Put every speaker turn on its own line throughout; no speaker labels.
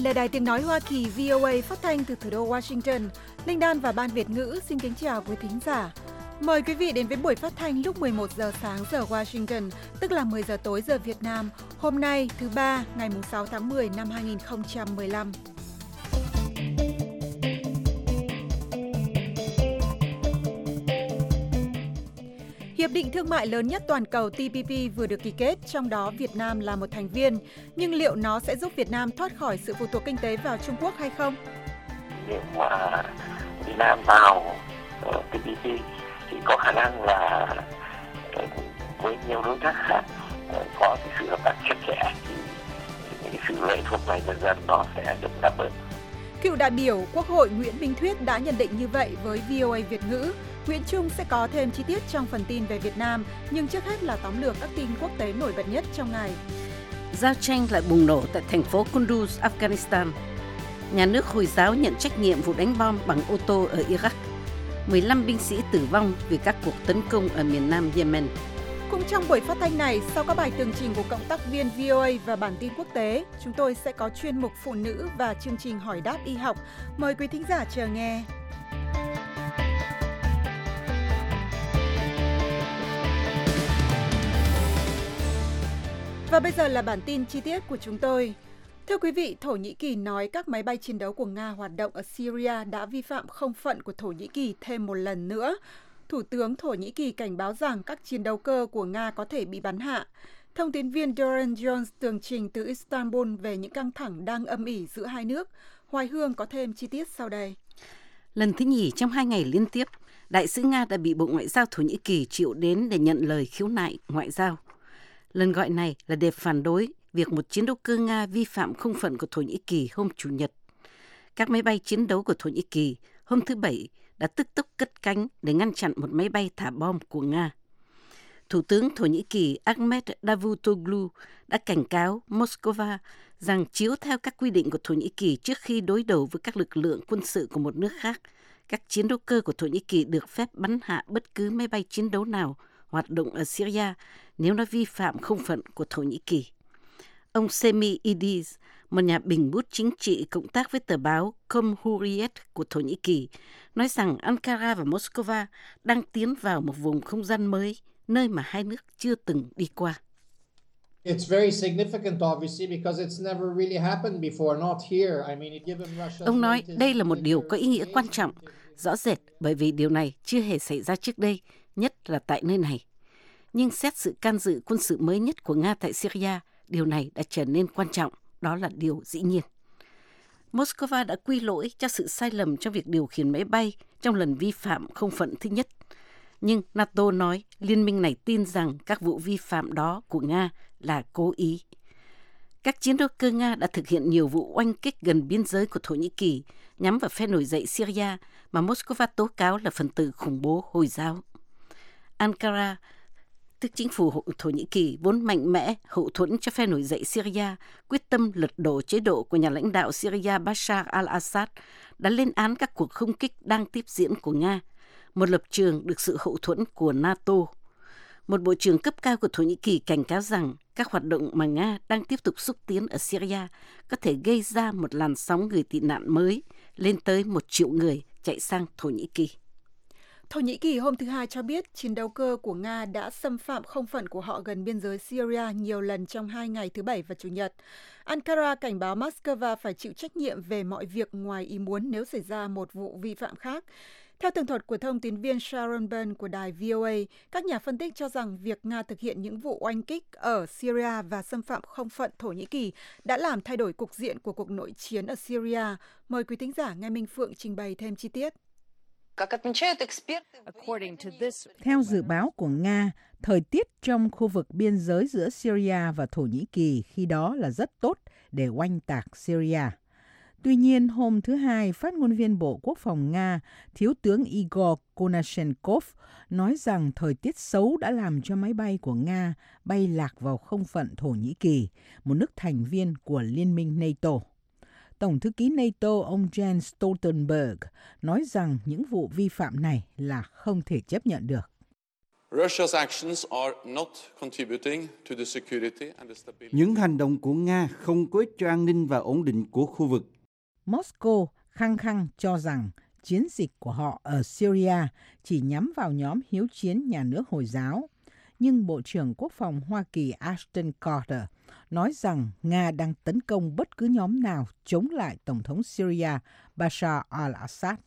là Đài Tiếng Nói Hoa Kỳ VOA phát thanh từ thủ đô Washington. Linh Đan và Ban Việt ngữ xin kính chào quý thính giả. Mời quý vị đến với buổi phát thanh lúc 11 giờ sáng giờ Washington, tức là 10 giờ tối giờ Việt Nam, hôm nay thứ Ba, ngày 6 tháng 10 năm 2015. Hiệp định thương mại lớn nhất toàn cầu TPP vừa được ký kết, trong đó Việt Nam là một thành viên. Nhưng liệu nó sẽ giúp Việt Nam thoát khỏi sự phụ thuộc kinh tế vào Trung Quốc hay không?
Nếu mà Việt Nam vào TPP thì có khả năng là với nhiều đối tác khác có cái sự hợp tác chặt chẽ thì những cái sự lệ thuộc này dần dần nó sẽ được đáp ứng.
Cựu đại biểu Quốc hội Nguyễn Minh Thuyết đã nhận định như vậy với VOA Việt ngữ. Nguyễn Trung sẽ có thêm chi tiết trong phần tin về Việt Nam, nhưng trước hết là tóm lược các tin quốc tế nổi bật nhất trong ngày.
Giao tranh lại bùng nổ tại thành phố Kunduz, Afghanistan. Nhà nước Hồi giáo nhận trách nhiệm vụ đánh bom bằng ô tô ở Iraq. 15 binh sĩ tử vong vì các cuộc tấn công ở miền nam Yemen.
Cũng trong buổi phát thanh này, sau các bài tường trình của cộng tác viên VOA và bản tin quốc tế, chúng tôi sẽ có chuyên mục phụ nữ và chương trình hỏi đáp y học. Mời quý thính giả chờ nghe. Và bây giờ là bản tin chi tiết của chúng tôi. Thưa quý vị, Thổ Nhĩ Kỳ nói các máy bay chiến đấu của Nga hoạt động ở Syria đã vi phạm không phận của Thổ Nhĩ Kỳ thêm một lần nữa. Thủ tướng Thổ Nhĩ Kỳ cảnh báo rằng các chiến đấu cơ của Nga có thể bị bắn hạ. Thông tín viên Doran Jones tường trình từ Istanbul về những căng thẳng đang âm ỉ giữa hai nước. Hoài Hương có thêm chi tiết sau đây.
Lần thứ nhì trong 2 ngày liên tiếp, đại sứ Nga đã bị Bộ Ngoại giao Thổ Nhĩ Kỳ triệu đến để nhận lời khiếu nại ngoại giao. Lần gọi này là để phản đối việc một chiến đấu cơ Nga vi phạm không phận của Thổ Nhĩ Kỳ hôm Chủ nhật. Các máy bay chiến đấu của Thổ Nhĩ Kỳ hôm thứ Bảy đã tức tốc cất cánh để ngăn chặn một máy bay thả bom của Nga. Thủ tướng Thổ Nhĩ Kỳ Ahmet Davutoglu đã cảnh cáo Moscow rằng chiếu theo các quy định của Thổ Nhĩ Kỳ trước khi đối đầu với các lực lượng quân sự của một nước khác, các chiến đấu cơ của Thổ Nhĩ Kỳ được phép bắn hạ bất cứ máy bay chiến đấu nào hoạt động ở Syria nếu nó vi phạm không phận của Thổ Nhĩ Kỳ. Ông Semih Idiz, một nhà bình bút chính trị cộng tác với tờ báo Cumhuriyet của Thổ Nhĩ Kỳ, nói rằng Ankara và Moscow đang tiến vào một vùng không gian mới, nơi mà hai nước chưa từng đi qua. Ông nói đây là một điều có ý nghĩa quan trọng, rõ rệt bởi vì điều này chưa hề xảy ra trước đây, nhất là tại nơi này. Nhưng xét sự can dự quân sự mới nhất của Nga tại Syria, điều này đã trở nên quan trọng, đó là điều dĩ nhiên. Moscow đã quy lỗi cho sự sai lầm trong việc điều khiển máy bay trong lần vi phạm không phận thứ nhất. Nhưng NATO nói liên minh này tin rằng các vụ vi phạm đó của Nga là cố ý. Các chiến đấu cơ Nga đã thực hiện nhiều vụ oanh kích gần biên giới của Thổ Nhĩ Kỳ nhắm vào phe nổi dậy Syria mà Moscow tố cáo là phần tử khủng bố Hồi giáo. Ankara, tức chính phủ Thổ Nhĩ Kỳ vốn mạnh mẽ hậu thuẫn cho phe nổi dậy Syria, quyết tâm lật đổ chế độ của nhà lãnh đạo Syria Bashar al-Assad, đã lên án các cuộc không kích đang tiếp diễn của Nga, một lập trường được sự hậu thuẫn của NATO. Một bộ trưởng cấp cao của Thổ Nhĩ Kỳ cảnh cáo rằng các hoạt động mà Nga đang tiếp tục xúc tiến ở Syria có thể gây ra một làn sóng người tị nạn mới, lên tới 1 triệu người chạy sang Thổ Nhĩ Kỳ.
Thổ Nhĩ Kỳ hôm thứ Hai cho biết chiến đấu cơ của Nga đã xâm phạm không phận của họ gần biên giới Syria nhiều lần trong 2 ngày thứ Bảy và Chủ nhật. Ankara cảnh báo Moscow phải chịu trách nhiệm về mọi việc ngoài ý muốn nếu xảy ra một vụ vi phạm khác. Theo tường thuật của thông tín viên Sharon Byrne của đài VOA, các nhà phân tích cho rằng việc Nga thực hiện những vụ oanh kích ở Syria và xâm phạm không phận Thổ Nhĩ Kỳ đã làm thay đổi cục diện của cuộc nội chiến ở Syria. Mời quý thính giả nghe Minh Phượng trình bày thêm chi tiết.
Theo dự báo của Nga, thời tiết trong khu vực biên giới giữa Syria và Thổ Nhĩ Kỳ khi đó là rất tốt để oanh tạc Syria. Tuy nhiên, hôm thứ Hai, phát ngôn viên Bộ Quốc phòng Nga, Thiếu tướng Igor Konashenkov, nói rằng thời tiết xấu đã làm cho máy bay của Nga bay lạc vào không phận Thổ Nhĩ Kỳ, một nước thành viên của Liên minh NATO. Tổng thư ký NATO ông Jens Stoltenberg nói rằng những vụ vi phạm này là không thể chấp nhận được.
Những hành động của Nga không có ích cho an ninh và ổn định của khu vực.
Moscow khăng khăng cho rằng chiến dịch của họ ở Syria chỉ nhắm vào nhóm hiếu chiến nhà nước Hồi giáo. Nhưng Bộ trưởng Quốc phòng Hoa Kỳ Ashton Carter nói rằng Nga đang tấn công bất cứ nhóm nào chống lại Tổng thống Syria Bashar al-Assad.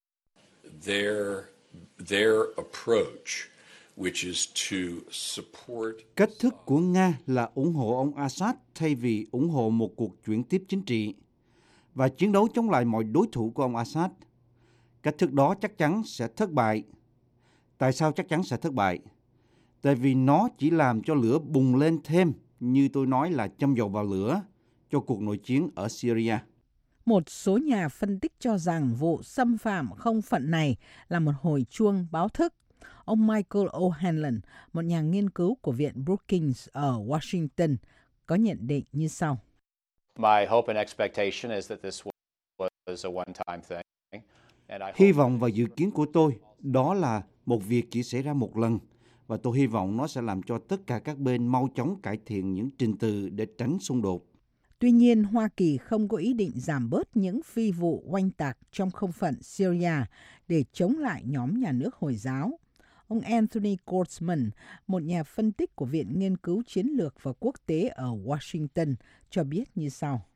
Cách thức của Nga là ủng hộ ông Assad thay vì ủng hộ một cuộc chuyển tiếp chính trị và chiến đấu chống lại mọi đối thủ của ông Assad. Cách thức đó chắc chắn sẽ thất bại. Tại sao chắc chắn sẽ thất bại? Tại vì nó chỉ làm cho lửa bùng lên thêm, như tôi nói là châm dầu vào lửa cho cuộc nội chiến ở Syria.
Một số nhà phân tích cho rằng vụ xâm phạm không phận này là một hồi chuông báo thức. Ông Michael O'Hanlon, một nhà nghiên cứu của Viện Brookings ở Washington, có nhận định như sau.
Hy vọng và dự kiến của tôi đó là một việc chỉ xảy ra một lần, và tôi hy vọng nó sẽ làm cho tất cả các bên mau chóng cải thiện những trình tự để tránh xung đột.
Tuy nhiên, Hoa Kỳ không có ý định giảm bớt những phi vụ oanh tạc trong không phận Syria để chống lại nhóm nhà nước Hồi giáo. Ông Anthony Goldsman, một nhà phân tích của Viện Nghiên cứu Chiến lược và Quốc tế ở Washington, cho biết như sau.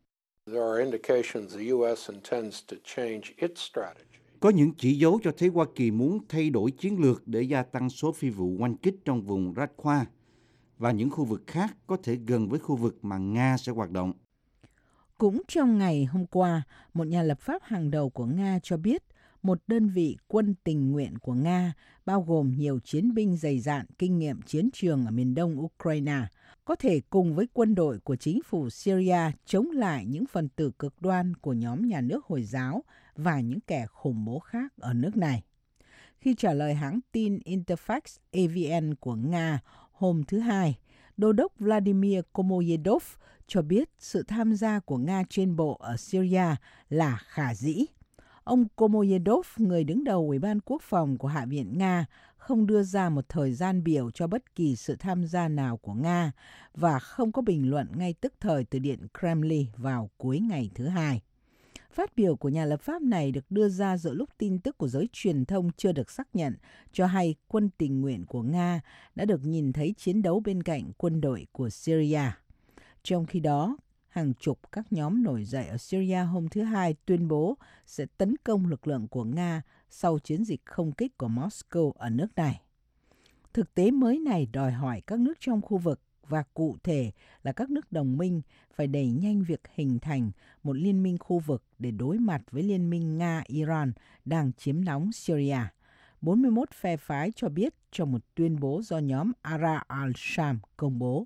Có những chỉ dấu cho thấy Hoa Kỳ muốn thay đổi chiến lược để gia tăng số phi vụ oanh kích trong vùng Raqqa và những khu vực khác có thể gần với khu vực mà Nga sẽ hoạt động.
Cũng trong ngày hôm qua, một nhà lập pháp hàng đầu của Nga cho biết một đơn vị quân tình nguyện của Nga, bao gồm nhiều chiến binh dày dạn kinh nghiệm chiến trường ở miền đông Ukraine, có thể cùng với quân đội của chính phủ Syria chống lại những phần tử cực đoan của nhóm nhà nước Hồi giáo và những kẻ khủng bố khác ở nước này. Khi trả lời hãng tin Interfax AVN của Nga hôm thứ Hai, Đô đốc Vladimir Komoyedov cho biết sự tham gia của Nga trên bộ ở Syria là khả dĩ. Ông Komoyedov, người đứng đầu Ủy ban Quốc phòng của Hạ viện Nga, không đưa ra một thời gian biểu cho bất kỳ sự tham gia nào của Nga và không có bình luận ngay tức thời từ Điện Kremlin vào cuối ngày thứ Hai. Phát biểu của nhà lập pháp này được đưa ra giữa lúc tin tức của giới truyền thông chưa được xác nhận cho hay quân tình nguyện của Nga đã được nhìn thấy chiến đấu bên cạnh quân đội của Syria. Trong khi đó, hàng chục các nhóm nổi dậy ở Syria hôm thứ Hai tuyên bố sẽ tấn công lực lượng của Nga sau chiến dịch không kích của Moscow ở nước này. Thực tế mới này đòi hỏi các nước trong khu vực và cụ thể là các nước đồng minh phải đẩy nhanh việc hình thành một liên minh khu vực để đối mặt với liên minh Nga-Iran đang chiếm đóng Syria. 41 phe phái cho biết trong một tuyên bố do nhóm Ara al-Sham công bố.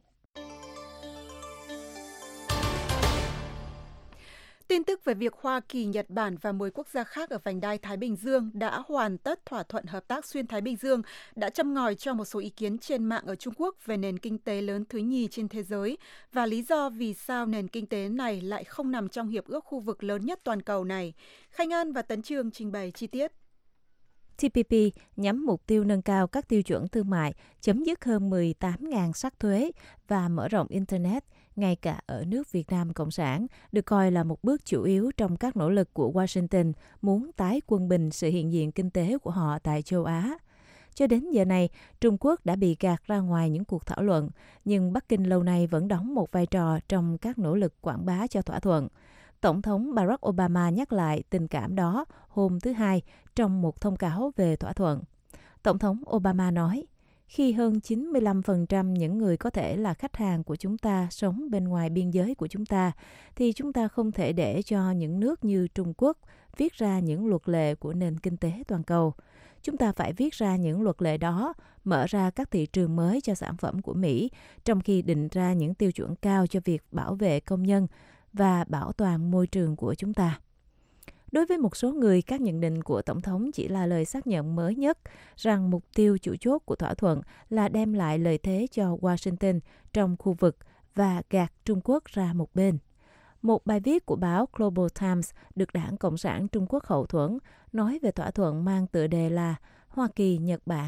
Tin tức về việc Hoa Kỳ, Nhật Bản và 10 quốc gia khác ở vành đai Thái Bình Dương đã hoàn tất thỏa thuận hợp tác xuyên Thái Bình Dương đã châm ngòi cho một số ý kiến trên mạng ở Trung Quốc về nền kinh tế lớn thứ nhì trên thế giới và lý do vì sao nền kinh tế này lại không nằm trong hiệp ước khu vực lớn nhất toàn cầu này. Khanh An và Tấn Trường trình bày chi tiết.
TPP nhắm mục tiêu nâng cao các tiêu chuẩn thương mại, chấm dứt hơn 18.000 sắc thuế và mở rộng Internet, ngay cả ở nước Việt Nam Cộng sản, được coi là một bước chủ yếu trong các nỗ lực của Washington muốn tái quân bình sự hiện diện kinh tế của họ tại châu Á. Cho đến giờ này, Trung Quốc đã bị gạt ra ngoài những cuộc thảo luận, nhưng Bắc Kinh lâu nay vẫn đóng một vai trò trong các nỗ lực quảng bá cho thỏa thuận. Tổng thống Barack Obama nhắc lại tình cảm đó hôm thứ Hai trong một thông cáo về thỏa thuận. Tổng thống Obama nói, khi hơn 95% những người có thể là khách hàng của chúng ta sống bên ngoài biên giới của chúng ta, thì chúng ta không thể để cho những nước như Trung Quốc viết ra những luật lệ của nền kinh tế toàn cầu. Chúng ta phải viết ra những luật lệ đó, mở ra các thị trường mới cho sản phẩm của Mỹ, trong khi định ra những tiêu chuẩn cao cho việc bảo vệ công nhân và bảo toàn môi trường của chúng ta. Đối với một số người, các nhận định của Tổng thống chỉ là lời xác nhận mới nhất rằng mục tiêu chủ chốt của thỏa thuận là đem lại lợi thế cho Washington trong khu vực và gạt Trung Quốc ra một bên. Một bài viết của báo Global Times được Đảng Cộng sản Trung Quốc hậu thuẫn nói về thỏa thuận mang tựa đề là Hoa Kỳ, Nhật Bản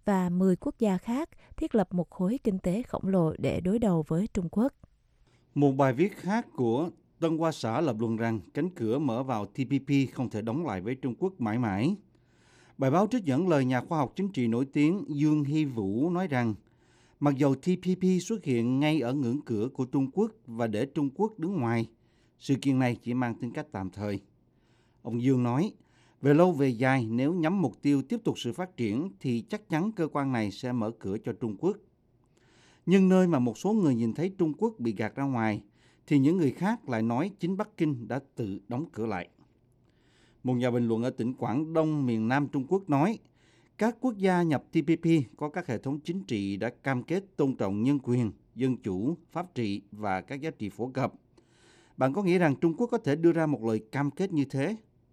và 10 quốc gia khác thiết lập một khối kinh tế khổng lồ để đối đầu với Trung Quốc.
Một bài viết khác của Tân Hoa Xã lập luận rằng cánh cửa mở vào TPP không thể đóng lại với Trung Quốc mãi mãi. Bài báo trích dẫn lời nhà khoa học chính trị nổi tiếng Dương Hy Vũ nói rằng mặc dầu TPP xuất hiện ngay ở ngưỡng cửa của Trung Quốc và để Trung Quốc đứng ngoài, sự kiện này chỉ mang tính cách tạm thời. Ông Dương nói, về lâu về dài nếu nhắm mục tiêu tiếp tục sự phát triển thì chắc chắn cơ quan này sẽ mở cửa cho Trung Quốc. Nhưng nơi mà một số người nhìn thấy Trung Quốc bị gạt ra ngoài, thì những người khác lại nói chính Bắc Kinh đã tự đóng cửa lại. Một nhà bình luận ở tỉnh Quảng Đông, miền Nam Trung Quốc nói, các quốc gia nhập TPP có các hệ thống chính trị đã cam kết tôn trọng nhân quyền, dân chủ, pháp trị và các giá trị phổ cập. Bạn có nghĩ rằng Trung Quốc có thể đưa ra một lời cam kết như thế?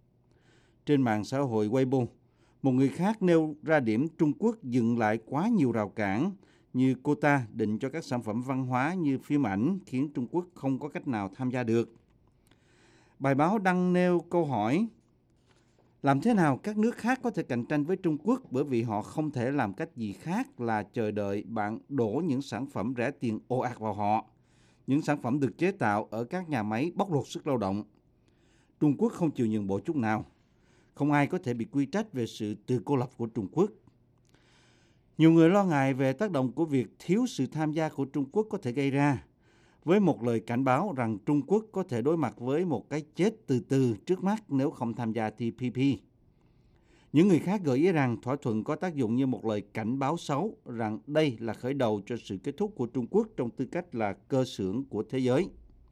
Trên mạng xã hội Weibo, một người khác nêu ra điểm Trung Quốc dựng lại quá nhiều rào cản như quota định cho các sản phẩm văn hóa như phim ảnh khiến Trung Quốc không có cách nào tham gia được. Bài báo đăng nêu câu hỏi, làm thế nào các nước khác có thể cạnh tranh với Trung Quốc bởi vì họ không thể làm cách gì khác là chờ đợi bạn đổ những sản phẩm rẻ tiền ồ ạt vào họ, những sản phẩm được chế tạo ở các nhà máy bóc lột sức lao động. Trung Quốc không chịu nhượng bộ chút nào. Không ai có thể bị quy trách về sự tự cô lập của Trung Quốc. Nhiều người lo ngại về tác động của việc thiếu sự tham gia của Trung Quốc có thể gây ra, với một lời cảnh báo rằng Trung Quốc có thể đối mặt với một cái chết từ từ trước mắt nếu không tham gia TPP. Những người khác gợi ý rằng thỏa thuận có tác dụng như một lời cảnh báo xấu rằng đây là khởi đầu cho sự kết thúc của Trung Quốc trong tư cách là cơ xưởng của thế giới.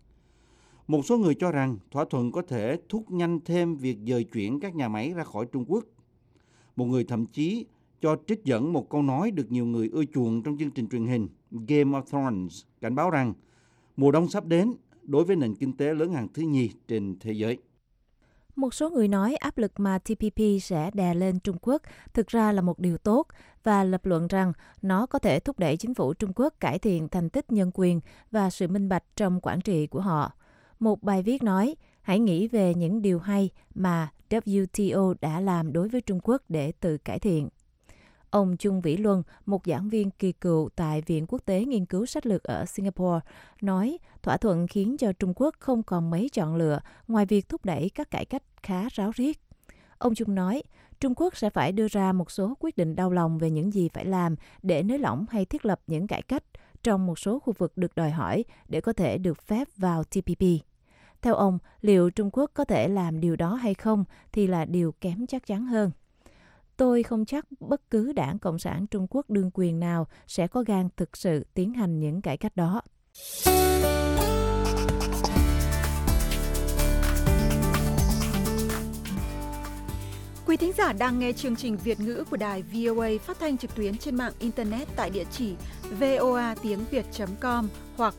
Một số người cho rằng thỏa thuận có thể thúc nhanh thêm việc dời chuyển các nhà máy ra khỏi Trung Quốc. Một người thậm chí cho trích dẫn một câu nói được nhiều người ưa chuộng trong chương trình truyền hình Game of Thrones, cảnh báo rằng mùa đông sắp đến đối với nền kinh tế lớn hàng thứ nhì trên thế giới.
Một số người nói áp lực mà TPP sẽ đè lên Trung Quốc thực ra là một điều tốt và lập luận rằng nó có thể thúc đẩy chính phủ Trung Quốc cải thiện thành tích nhân quyền và sự minh bạch trong quản trị của họ. Một bài viết nói, hãy nghĩ về những điều hay mà WTO đã làm đối với Trung Quốc để tự cải thiện. Ông Chung Vĩ Luân, một giảng viên kỳ cựu tại Viện Quốc tế Nghiên cứu Sách lược ở Singapore, nói thỏa thuận khiến cho Trung Quốc không còn mấy chọn lựa ngoài việc thúc đẩy các cải cách khá ráo riết. Ông Chung nói, Trung Quốc sẽ phải đưa ra một số quyết định đau lòng về những gì phải làm để nới lỏng hay thiết lập những cải cách trong một số khu vực được đòi hỏi để có thể được phép vào TPP. Theo ông, liệu Trung Quốc có thể làm điều đó hay không thì là điều kém chắc chắn hơn. Tôi không chắc bất cứ đảng Cộng sản Trung Quốc đương quyền nào sẽ có gan thực sự tiến hành những cải cách đó.
Quý thính giả đang nghe chương trình Việt ngữ của đài VOA phát thanh trực tuyến trên mạng Internet tại địa chỉ voatiengviet.com hoặc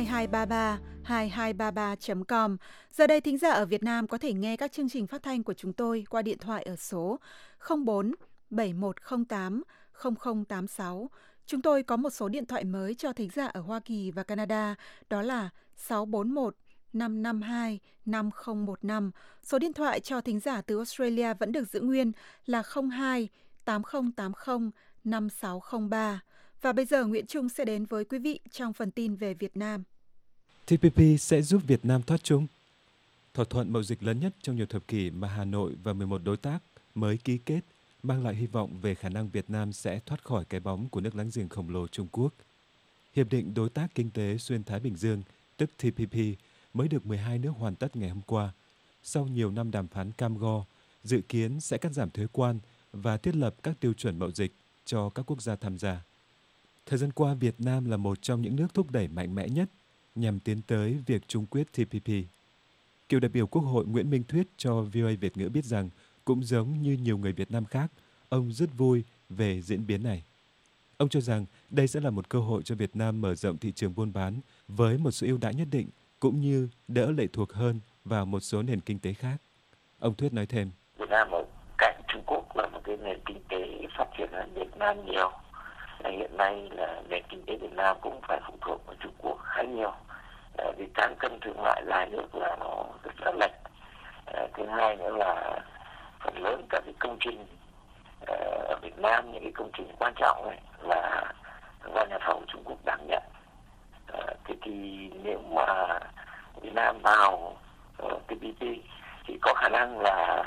2233.com. Giờ đây thính giả ở Việt Nam có thể nghe các chương trình phát thanh của chúng tôi qua điện thoại ở số 04 7108 0086. Chúng tôi có một số điện thoại mới cho thính giả ở Hoa Kỳ và Canada, đó là 641 552 5015. Số điện thoại cho thính giả từ Australia vẫn được giữ nguyên là 02 8080 5603. Và bây giờ Nguyễn Trung sẽ đến với quý vị trong phần tin về Việt Nam.
TPP sẽ giúp Việt Nam thoát chung. Thỏa thuận mậu dịch lớn nhất trong nhiều thập kỷ mà Hà Nội và 11 đối tác mới ký kết mang lại hy vọng về khả năng Việt Nam sẽ thoát khỏi cái bóng của nước láng giềng khổng lồ Trung Quốc. Hiệp định Đối tác Kinh tế Xuyên Thái Bình Dương, tức TPP, mới được 12 nước hoàn tất ngày hôm qua. Sau nhiều năm đàm phán cam go, dự kiến sẽ cắt giảm thuế quan và thiết lập các tiêu chuẩn mậu dịch cho các quốc gia tham gia. Thời gian qua, Việt Nam là một trong những nước thúc đẩy mạnh mẽ nhất nhằm tiến tới việc chung quyết TPP. Cựu đại biểu Quốc hội Nguyễn Minh Thuyết cho VOA Việt ngữ biết rằng, cũng giống như nhiều người Việt Nam khác, ông rất vui về diễn biến này. Ông cho rằng đây sẽ là một cơ hội cho Việt Nam mở rộng thị trường buôn bán với một số ưu đãi nhất định, cũng như đỡ lệ thuộc hơn vào một số nền kinh tế khác. Ông Thuyết nói thêm.
Việt Nam ở cạnh Trung Quốc là một cái nền kinh tế phát triển hơn Việt Nam nhiều. Hiện nay là nền kinh tế Việt Nam cũng phải phụ thuộc vào Trung Quốc khá nhiều. Vì cán cân thương mại hai nước là nó rất là lệch. Thứ hai nữa là phần lớn các cái công trình ở Việt Nam Nam những cái công trình quan trọng ấy là do nhà thầu Trung Quốc đảm nhận. Thế thì nếu mà Việt Nam vào TPP thì có khả năng là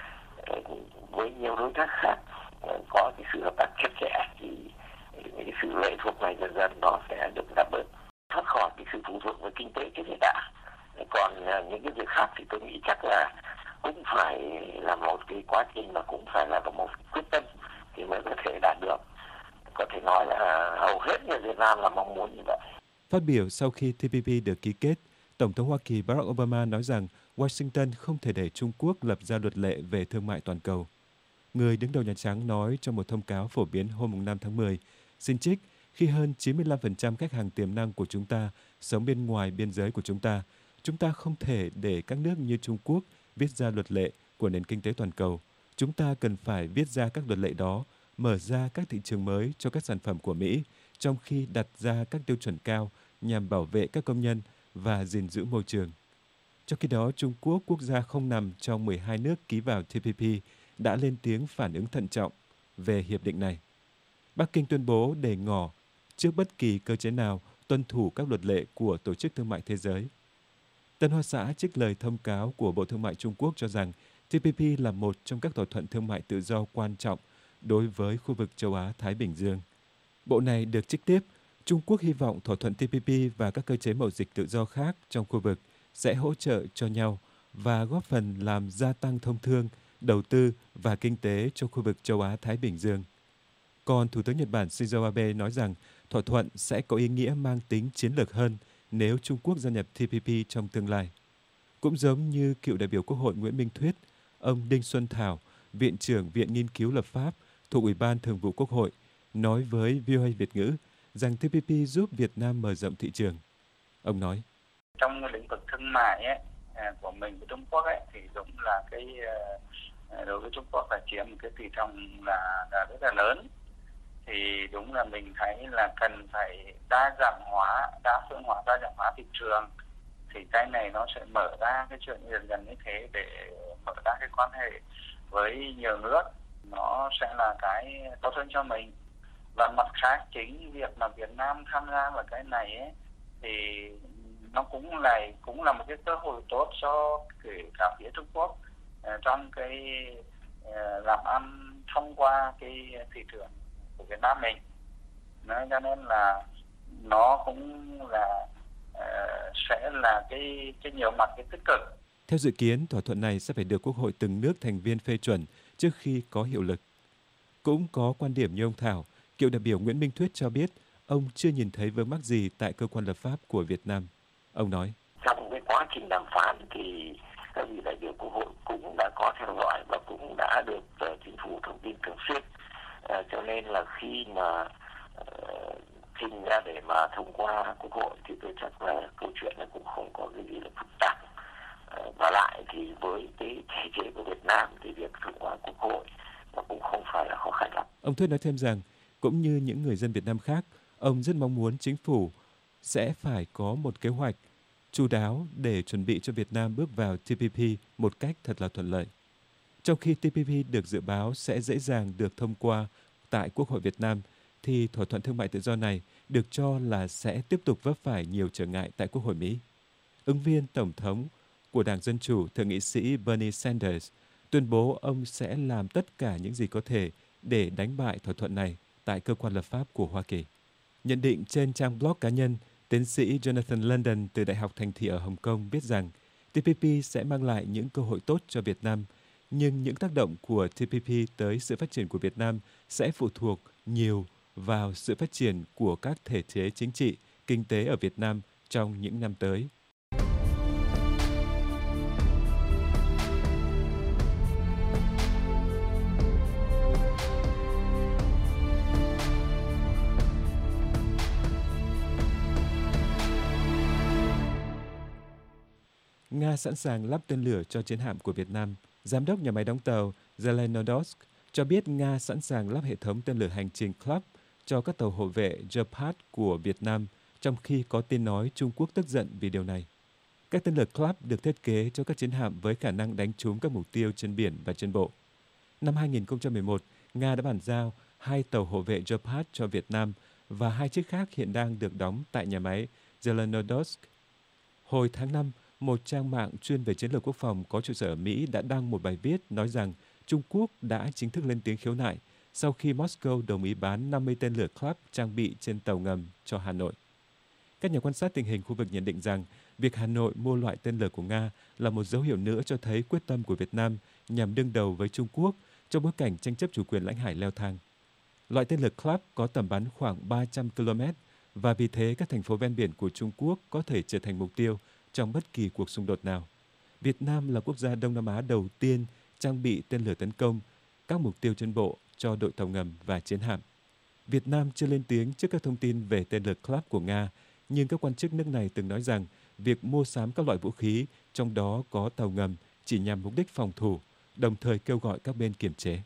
với nhiều đối tác khác có cái sự hợp tác chặt chẽ thì những cái sự lệ thuộc này dần dần nó sẽ được giảm bớt, thoát khỏi cái sự phụ thuộc vào kinh tế trước hiện đã. Còn những cái việc khác thì tôi nghĩ chắc là cũng phải là một cái quá trình mà cũng phải là một quyết tâm thì mới có thể đạt được. Có thể nói là hầu hết người Việt Nam là mong muốn như vậy.
Phát biểu sau khi TPP được ký kết, Tổng thống Hoa Kỳ Barack Obama nói rằng Washington không thể để Trung Quốc lập ra luật lệ về thương mại toàn cầu. Người đứng đầu Nhà Trắng nói trong một thông cáo phổ biến hôm 5 tháng 10, xin trích, khi hơn 95% khách hàng tiềm năng của chúng ta sống bên ngoài biên giới của chúng ta không thể để các nước như Trung Quốc viết ra luật lệ của nền kinh tế toàn cầu. Chúng ta cần phải viết ra các luật lệ đó, mở ra các thị trường mới cho các sản phẩm của Mỹ, trong khi đặt ra các tiêu chuẩn cao nhằm bảo vệ các công nhân và gìn giữ môi trường. Trong khi đó, Trung Quốc, quốc gia không nằm trong 12 nước ký vào TPP, đã lên tiếng phản ứng thận trọng về hiệp định này. Bắc Kinh tuyên bố để ngỏ trước bất kỳ cơ chế nào tuân thủ các luật lệ của Tổ chức Thương mại Thế giới. Tân Hoa Xã trích lời thông cáo của Bộ Thương mại Trung Quốc cho rằng TPP là một trong các thỏa thuận thương mại tự do quan trọng đối với khu vực châu Á-Thái Bình Dương. Bộ này được trích tiếp, Trung Quốc hy vọng thỏa thuận TPP và các cơ chế mậu dịch tự do khác trong khu vực sẽ hỗ trợ cho nhau và góp phần làm gia tăng thông thương, đầu tư và kinh tế cho khu vực châu Á-Thái Bình Dương. Còn Thủ tướng Nhật Bản Shinzo Abe nói rằng thỏa thuận sẽ có ý nghĩa mang tính chiến lược hơn nếu Trung Quốc gia nhập TPP trong tương lai. Cũng giống như cựu đại biểu Quốc hội Nguyễn Minh Thuyết, ông Đinh Xuân Thảo, Viện trưởng Viện Nghiên cứu Lập pháp thuộc Ủy ban Thường vụ Quốc hội, nói với VOA Việt ngữ rằng TPP giúp Việt Nam mở rộng thị trường. Ông nói,
trong lĩnh vực thương mại của mình với Trung Quốc thì đúng là đối với Trung Quốc là chiếm một cái tỷ trọng là rất là lớn. Thì đúng là mình thấy là cần phải đa phương hóa, đa dạng hóa thị trường. Thì cái này nó sẽ mở ra cái chuyện dần dần như thế để mở ra cái quan hệ với nhiều nước. Nó sẽ là cái tốt hơn cho mình. Và mặt khác chính việc mà Việt Nam tham gia vào cái này thì nó cũng là một cái cơ hội tốt cho cả phía Trung Quốc trong cái làm ăn thông qua cái thị trường của Việt Nam mình. Cho nên là nó cũng là sẽ là cái nhiều mặt cái tích cực.
Theo dự kiến, thỏa thuận này sẽ phải được Quốc hội từng nước thành viên phê chuẩn trước khi có hiệu lực. Cũng có quan điểm như ông Thảo, cựu đại biểu Nguyễn Minh Thuyết cho biết ông chưa nhìn thấy vướng mắc gì tại cơ quan lập pháp của Việt Nam. Ông nói,
trong cái quá trình đàm phán thì các vị đại biểu Quốc hội cũng đã có theo dõi và cũng đã được chính phủ thông tin thường xuyên. Cho nên là khi mà trình ra để mà thông qua Quốc hội thì tôi chắc là câu chuyện này cũng không có cái gì là phức tạp. Và lại thì với cái thể chế của Việt Nam thì việc thông qua Quốc hội nó cũng không phải là khó khăn lắm.
Ông Thuyết nói thêm rằng, cũng như những người dân Việt Nam khác, ông rất mong muốn chính phủ sẽ phải có một kế hoạch chu đáo để chuẩn bị cho Việt Nam bước vào TPP một cách thật là thuận lợi. Trong khi TPP được dự báo sẽ dễ dàng được thông qua tại Quốc hội Việt Nam, thì thỏa thuận thương mại tự do này được cho là sẽ tiếp tục vấp phải nhiều trở ngại tại Quốc hội Mỹ. Ứng viên Tổng thống của Đảng Dân Chủ, Thượng nghị sĩ Bernie Sanders, tuyên bố ông sẽ làm tất cả những gì có thể để đánh bại thỏa thuận này tại cơ quan lập pháp của Hoa Kỳ. Nhận định trên trang blog cá nhân, tiến sĩ Jonathan London từ Đại học Thành thị ở Hồng Kông biết rằng TPP sẽ mang lại những cơ hội tốt cho Việt Nam, nhưng những tác động của TPP tới sự phát triển của Việt Nam sẽ phụ thuộc nhiều vào sự phát triển của các thể chế chính trị, kinh tế ở Việt Nam trong những năm tới. Nga sẵn sàng lắp tên lửa cho chiến hạm của Việt Nam. Giám đốc nhà máy đóng tàu Zelenodolsk cho biết Nga sẵn sàng lắp hệ thống tên lửa hành trình Club cho các tàu hộ vệ Gepard của Việt Nam, trong khi có tin nói Trung Quốc tức giận vì điều này. Các tên lửa Club được thiết kế cho các chiến hạm với khả năng đánh trúng các mục tiêu trên biển và trên bộ. Năm 2011, Nga đã bàn giao 2 tàu hộ vệ Leopard cho Việt Nam và 2 chiếc khác hiện đang được đóng tại nhà máy Zelenodolsk. Hồi tháng 5, một trang mạng chuyên về chiến lược quốc phòng có trụ sở ở Mỹ đã đăng một bài viết nói rằng Trung Quốc đã chính thức lên tiếng khiếu nại sau khi Moscow đồng ý bán 50 tên lửa Club trang bị trên tàu ngầm cho Hà Nội. Các nhà quan sát tình hình khu vực nhận định rằng việc Hà Nội mua loại tên lửa của Nga là một dấu hiệu nữa cho thấy quyết tâm của Việt Nam nhằm đương đầu với Trung Quốc trong bối cảnh tranh chấp chủ quyền lãnh hải leo thang. Loại tên lửa Club có tầm bắn khoảng 300 km và vì thế các thành phố ven biển của Trung Quốc có thể trở thành mục tiêu trong bất kỳ cuộc xung đột nào. Việt Nam là quốc gia Đông Nam Á đầu tiên trang bị tên lửa tấn công các mục tiêu trên bộ cho đội tàu ngầm và chiến hạm. Việt Nam chưa lên tiếng trước các thông tin về tên lửa Club của Nga, nhưng các quan chức nước này từng nói rằng việc mua sắm các loại vũ khí, trong đó có tàu ngầm, chỉ nhằm mục đích phòng thủ, đồng thời kêu gọi các bên kiềm chế.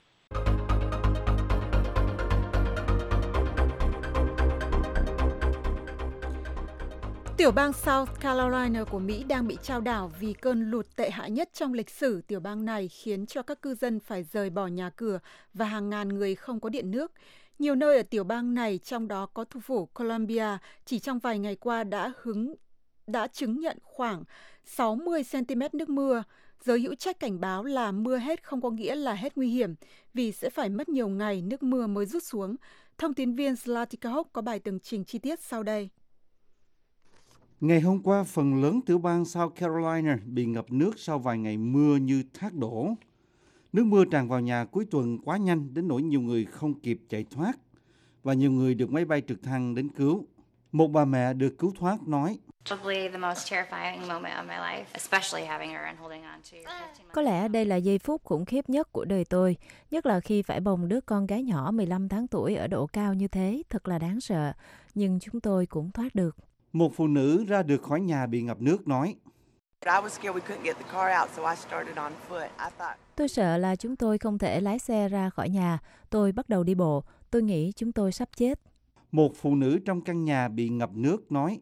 Tiểu bang South Carolina của Mỹ đang bị chao đảo vì cơn lụt tệ hại nhất trong lịch sử tiểu bang này khiến cho các cư dân phải rời bỏ nhà cửa và hàng ngàn người không có điện nước. Nhiều nơi ở tiểu bang này, trong đó có thủ phủ Columbia, chỉ trong vài ngày qua đã chứng nhận khoảng 60 cm nước mưa. Giới hữu trách cảnh báo là mưa hết không có nghĩa là hết nguy hiểm, vì sẽ phải mất nhiều ngày nước mưa mới rút xuống. Thông tin viên Zlatica Hock có bài tường trình chi tiết sau đây.
Ngày hôm qua, phần lớn tiểu bang South Carolina bị ngập nước sau vài ngày mưa như thác đổ. Nước mưa tràn vào nhà cuối tuần quá nhanh đến nỗi nhiều người không kịp chạy thoát và nhiều người được máy bay trực thăng đến cứu. Một bà mẹ được cứu thoát nói:
Có lẽ đây là giây phút khủng khiếp nhất của đời tôi, nhất là khi phải bồng đứa con gái nhỏ 15 tháng tuổi ở độ cao như thế, thật là đáng sợ, nhưng chúng tôi cũng thoát được.
Một phụ nữ ra được khỏi nhà bị ngập nước nói:
Tôi sợ là chúng tôi không thể lái xe ra khỏi nhà, tôi bắt đầu đi bộ, tôi nghĩ chúng tôi sắp chết.
Một phụ nữ trong căn nhà bị ngập nước nói: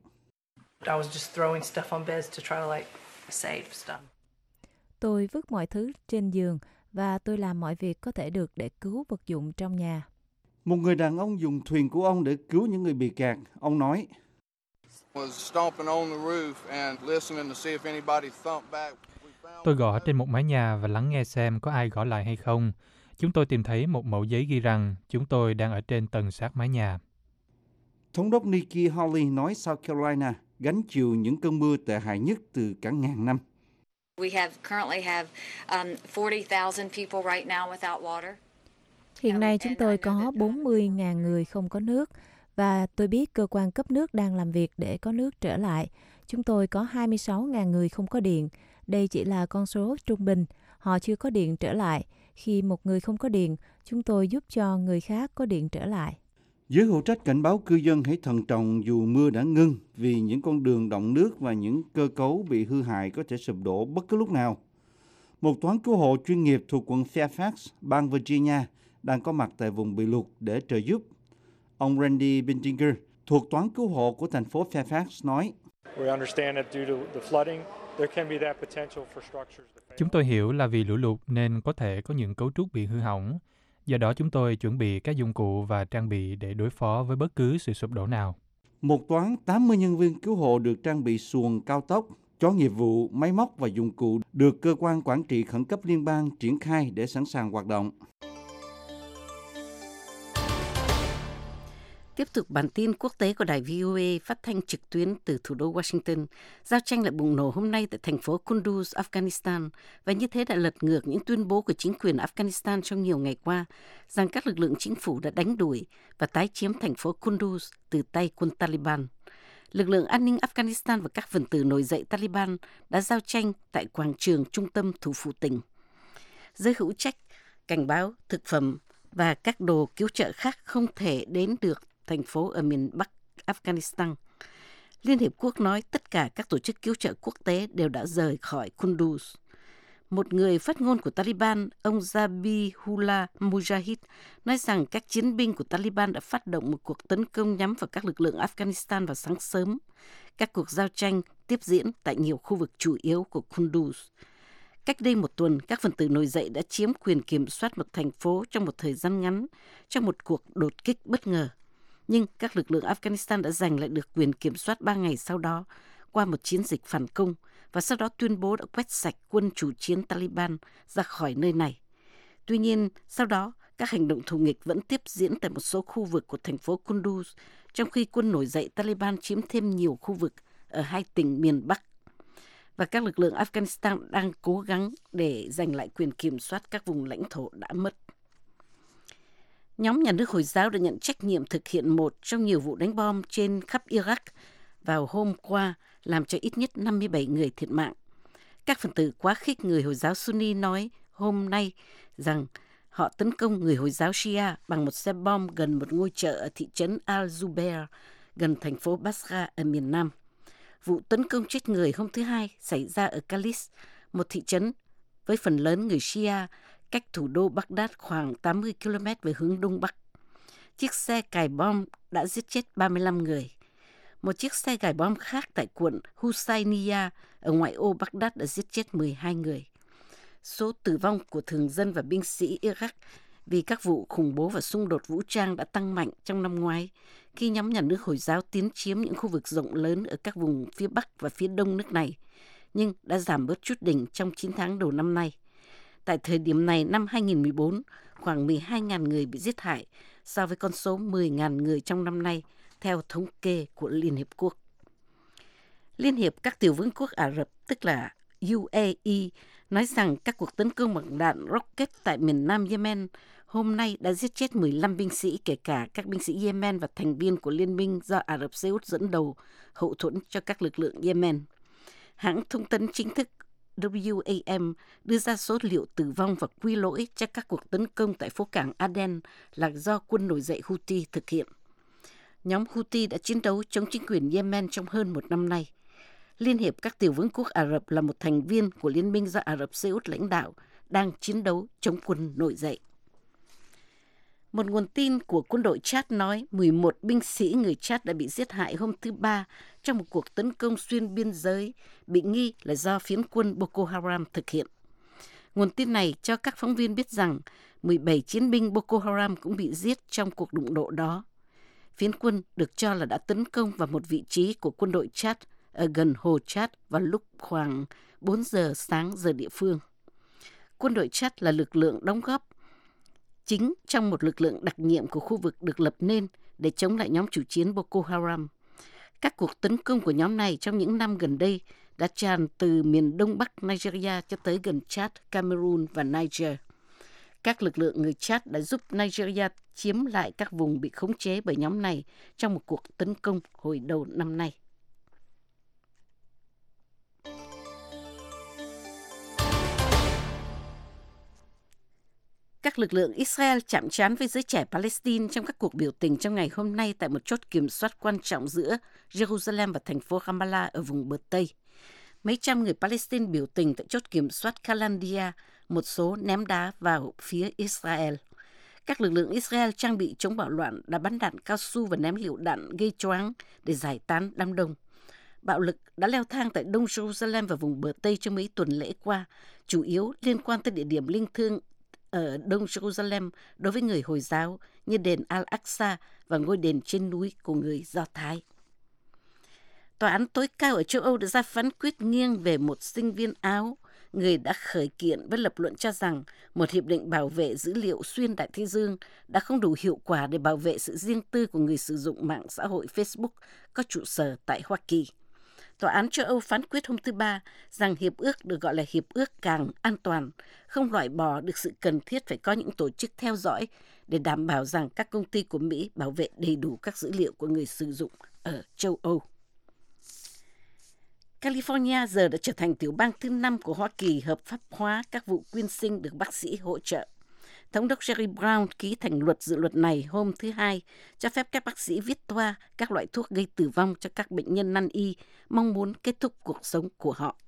Tôi vứt mọi thứ trên giường và tôi làm mọi việc có thể được để cứu vật dụng trong nhà.
Một người đàn ông dùng thuyền của ông để cứu những người bị kẹt. Ông nói:
Tôi gõ trên một mái nhà và lắng nghe xem có ai gõ lại hay không. Chúng tôi tìm thấy một mẩu giấy ghi rằng chúng tôi đang ở trên tầng sát mái nhà.
Thống đốc Nikki Haley nói South Carolina gánh chịu những cơn mưa tệ hại nhất từ cả ngàn năm.
Hiện nay chúng tôi có 40.000 người không có nước và tôi biết cơ quan cấp nước đang làm việc để có nước trở lại. Chúng tôi có 26.000 người không có điện. Đây chỉ là con số trung bình. Họ chưa có điện trở lại. Khi một người không có điện, chúng tôi giúp cho người khác có điện trở lại.
Giới hữu trách cảnh báo cư dân hãy thận trọng dù mưa đã ngưng vì những con đường đọng nước và những cơ cấu bị hư hại có thể sụp đổ bất cứ lúc nào. Một toán cứu hộ chuyên nghiệp thuộc quận Fairfax, bang Virginia đang có mặt tại vùng bị lụt để trợ giúp. Ông Randy Bintinger thuộc toán cứu hộ của thành phố Fairfax nói:
Chúng tôi hiểu là vì lũ lụt nên có thể có những cấu trúc bị hư hỏng. Do đó chúng tôi chuẩn bị các dụng cụ và trang bị để đối phó với bất cứ sự sụp đổ nào.
Một toán 80 nhân viên cứu hộ được trang bị xuồng cao tốc, chó nghiệp vụ, máy móc và dụng cụ được cơ quan quản trị khẩn cấp liên bang triển khai để sẵn sàng hoạt động.
Tiếp tục bản tin quốc tế của đài VOA phát thanh trực tuyến từ thủ đô Washington. Giao tranh lại bùng nổ hôm nay tại thành phố Kunduz, Afghanistan, và như thế đã lật ngược những tuyên bố của chính quyền Afghanistan trong nhiều ngày qua rằng các lực lượng chính phủ đã đánh đuổi và tái chiếm thành phố Kunduz từ tay quân Taliban. Lực lượng an ninh Afghanistan và các phần tử nổi dậy Taliban đã giao tranh tại quảng trường trung tâm thủ phủ tỉnh. Giới hữu trách cảnh báo thực phẩm và các đồ cứu trợ khác không thể đến được thành phố ở miền Bắc Afghanistan. Liên Hiệp Quốc nói tất cả các tổ chức cứu trợ quốc tế đều đã rời khỏi Kunduz. Một người phát ngôn của Taliban, ông Zabihullah Mujahid, nói rằng các chiến binh của Taliban đã phát động một cuộc tấn công nhắm vào các lực lượng Afghanistan vào sáng sớm. Các cuộc giao tranh tiếp diễn tại nhiều khu vực chủ yếu của Kunduz. Cách đây một tuần, các phần tử nổi dậy đã chiếm quyền kiểm soát một thành phố trong một thời gian ngắn trong một cuộc đột kích bất ngờ. Nhưng các lực lượng Afghanistan đã giành lại được quyền kiểm soát 3 ngày sau đó qua một chiến dịch phản công và sau đó tuyên bố đã quét sạch quân chủ chiến Taliban ra khỏi nơi này. Tuy nhiên, sau đó, các hành động thù nghịch vẫn tiếp diễn tại một số khu vực của thành phố Kunduz, trong khi quân nổi dậy Taliban chiếm thêm nhiều khu vực ở 2 tỉnh miền Bắc. Và các lực lượng Afghanistan đang cố gắng để giành lại quyền kiểm soát các vùng lãnh thổ đã mất. Nhóm nhà nước Hồi giáo đã nhận trách nhiệm thực hiện một trong nhiều vụ đánh bom trên khắp Iraq vào hôm qua, làm cho ít nhất 57 người thiệt mạng. Các phần tử quá khích người Hồi giáo Sunni nói hôm nay rằng họ tấn công người Hồi giáo Shia bằng một xe bom gần một ngôi chợ ở thị trấn Al-Zubair, gần thành phố Basra ở miền Nam. Vụ tấn công chết người hôm thứ Hai xảy ra ở Kalis, một thị trấn với phần lớn người Shia, cách thủ đô Baghdad khoảng 80 km về hướng đông bắc. Chiếc xe cài bom đã giết chết 35 người. Một chiếc xe cài bom khác tại quận Husayniya ở ngoại ô Baghdad đã giết chết 12 người. Số tử vong của thường dân và binh sĩ Iraq vì các vụ khủng bố và xung đột vũ trang đã tăng mạnh trong năm ngoái, khi nhóm nhà nước Hồi giáo tiến chiếm những khu vực rộng lớn ở các vùng phía Bắc và phía Đông nước này, nhưng đã giảm bớt chút đỉnh trong 9 tháng đầu năm nay. Tại thời điểm này năm 2014, khoảng 12.000 người bị giết hại so với con số 10.000 người trong năm nay, theo thống kê của Liên Hiệp Quốc. Liên hiệp các tiểu vương quốc Ả Rập, tức là UAE, nói rằng các cuộc tấn công bằng đạn rocket tại miền Nam Yemen hôm nay đã giết chết 15 binh sĩ, kể cả các binh sĩ Yemen và thành viên của liên minh do Ả Rập Xê Út dẫn đầu, hậu thuẫn cho các lực lượng Yemen. Hãng thông tấn chính thức WAM đưa ra số liệu tử vong và quy lỗi cho các cuộc tấn công tại phố cảng Aden là do quân nổi dậy Houthi thực hiện. Nhóm Houthi đã chiến đấu chống chính quyền Yemen trong hơn một năm nay. Liên hiệp các tiểu vương quốc Ả Rập là một thành viên của liên minh do Ả Rập Xê Út lãnh đạo đang chiến đấu chống quân nổi dậy. Một nguồn tin của quân đội Chad nói 11 binh sĩ người Chad đã bị giết hại hôm thứ Ba trong một cuộc tấn công xuyên biên giới bị nghi là do phiến quân Boko Haram thực hiện. Nguồn tin này cho các phóng viên biết rằng 17 chiến binh Boko Haram cũng bị giết trong cuộc đụng độ đó. Phiến quân được cho là đã tấn công vào một vị trí của quân đội Chad ở gần hồ Chad vào lúc khoảng 4 giờ sáng giờ địa phương. Quân đội Chad là lực lượng đóng góp chính trong một lực lượng đặc nhiệm của khu vực được lập nên để chống lại nhóm chủ chiến Boko Haram. Các cuộc tấn công của nhóm này trong những năm gần đây đã tràn từ miền đông bắc Nigeria cho tới gần Chad, Cameroon và Niger. Các lực lượng người Chad đã giúp Nigeria chiếm lại các vùng bị khống chế bởi nhóm này trong một cuộc tấn công hồi đầu năm nay. Các lực lượng Israel chạm trán với giới trẻ Palestine trong các cuộc biểu tình trong ngày hôm nay tại một chốt kiểm soát quan trọng giữa Jerusalem và thành phố Ramallah ở vùng bờ Tây. Mấy trăm người Palestine biểu tình tại chốt kiểm soát Kalandia, một số ném đá vào phía Israel. Các lực lượng Israel trang bị chống bạo loạn đã bắn đạn cao su và ném lựu đạn gây choáng để giải tán đám đông. Bạo lực đã leo thang tại Đông Jerusalem và vùng bờ Tây trong mấy tuần lễ qua, chủ yếu liên quan tới địa điểm linh thiêng ở Đông Jerusalem đối với người Hồi giáo như đền Al-Aqsa và ngôi đền trên núi của người Do Thái. Tòa án tối cao ở châu Âu đã ra phán quyết nghiêng về một sinh viên Áo, người đã khởi kiện với lập luận cho rằng một hiệp định bảo vệ dữ liệu xuyên đại Tây Dương đã không đủ hiệu quả để bảo vệ sự riêng tư của người sử dụng mạng xã hội Facebook có trụ sở tại Hoa Kỳ. Tòa án châu Âu phán quyết hôm thứ Ba rằng hiệp ước được gọi là hiệp ước càng an toàn, không loại bỏ được sự cần thiết phải có những tổ chức theo dõi để đảm bảo rằng các công ty của Mỹ bảo vệ đầy đủ các dữ liệu của người sử dụng ở châu Âu. California giờ đã trở thành tiểu bang thứ 5 của Hoa Kỳ hợp pháp hóa các vụ quyên sinh được bác sĩ hỗ trợ. Thống đốc Jerry Brown ký thành dự luật này hôm thứ Hai, cho phép các bác sĩ viết toa các loại thuốc gây tử vong cho các bệnh nhân nan y mong muốn kết thúc cuộc sống của họ.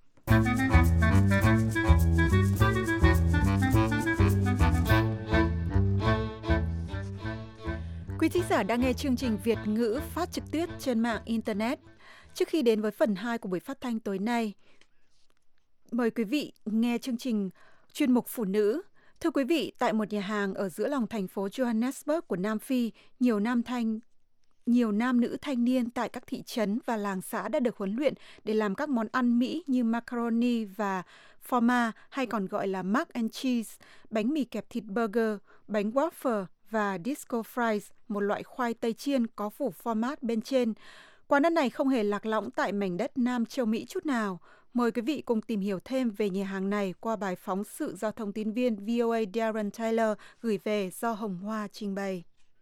Quý thính giả đang nghe chương trình Việt ngữ phát trực tiếp trên mạng Internet. Trước khi đến với phần 2 của buổi phát thanh tối nay, Mời quý vị nghe chương trình chuyên mục Phụ nữ. Thưa quý vị, tại một nhà hàng ở giữa lòng thành phố Johannesburg của Nam Phi, nhiều nam nữ thanh niên tại các thị trấn và làng xã đã được huấn luyện để làm các món ăn Mỹ như macaroni và phô mai, hay còn gọi là mac and cheese, bánh mì kẹp thịt burger, bánh waffle và disco fries, một loại khoai tây chiên có phủ format bên trên. Quán ăn này không hề lạc lõng tại mảnh đất Nam châu Mỹ chút nào. Mời quý vị cùng tìm hiểu thêm về nhà hàng này qua bài phóng sự do thông tin viên VOA Darren Taylor gửi về do Hồng Hoa trình bày.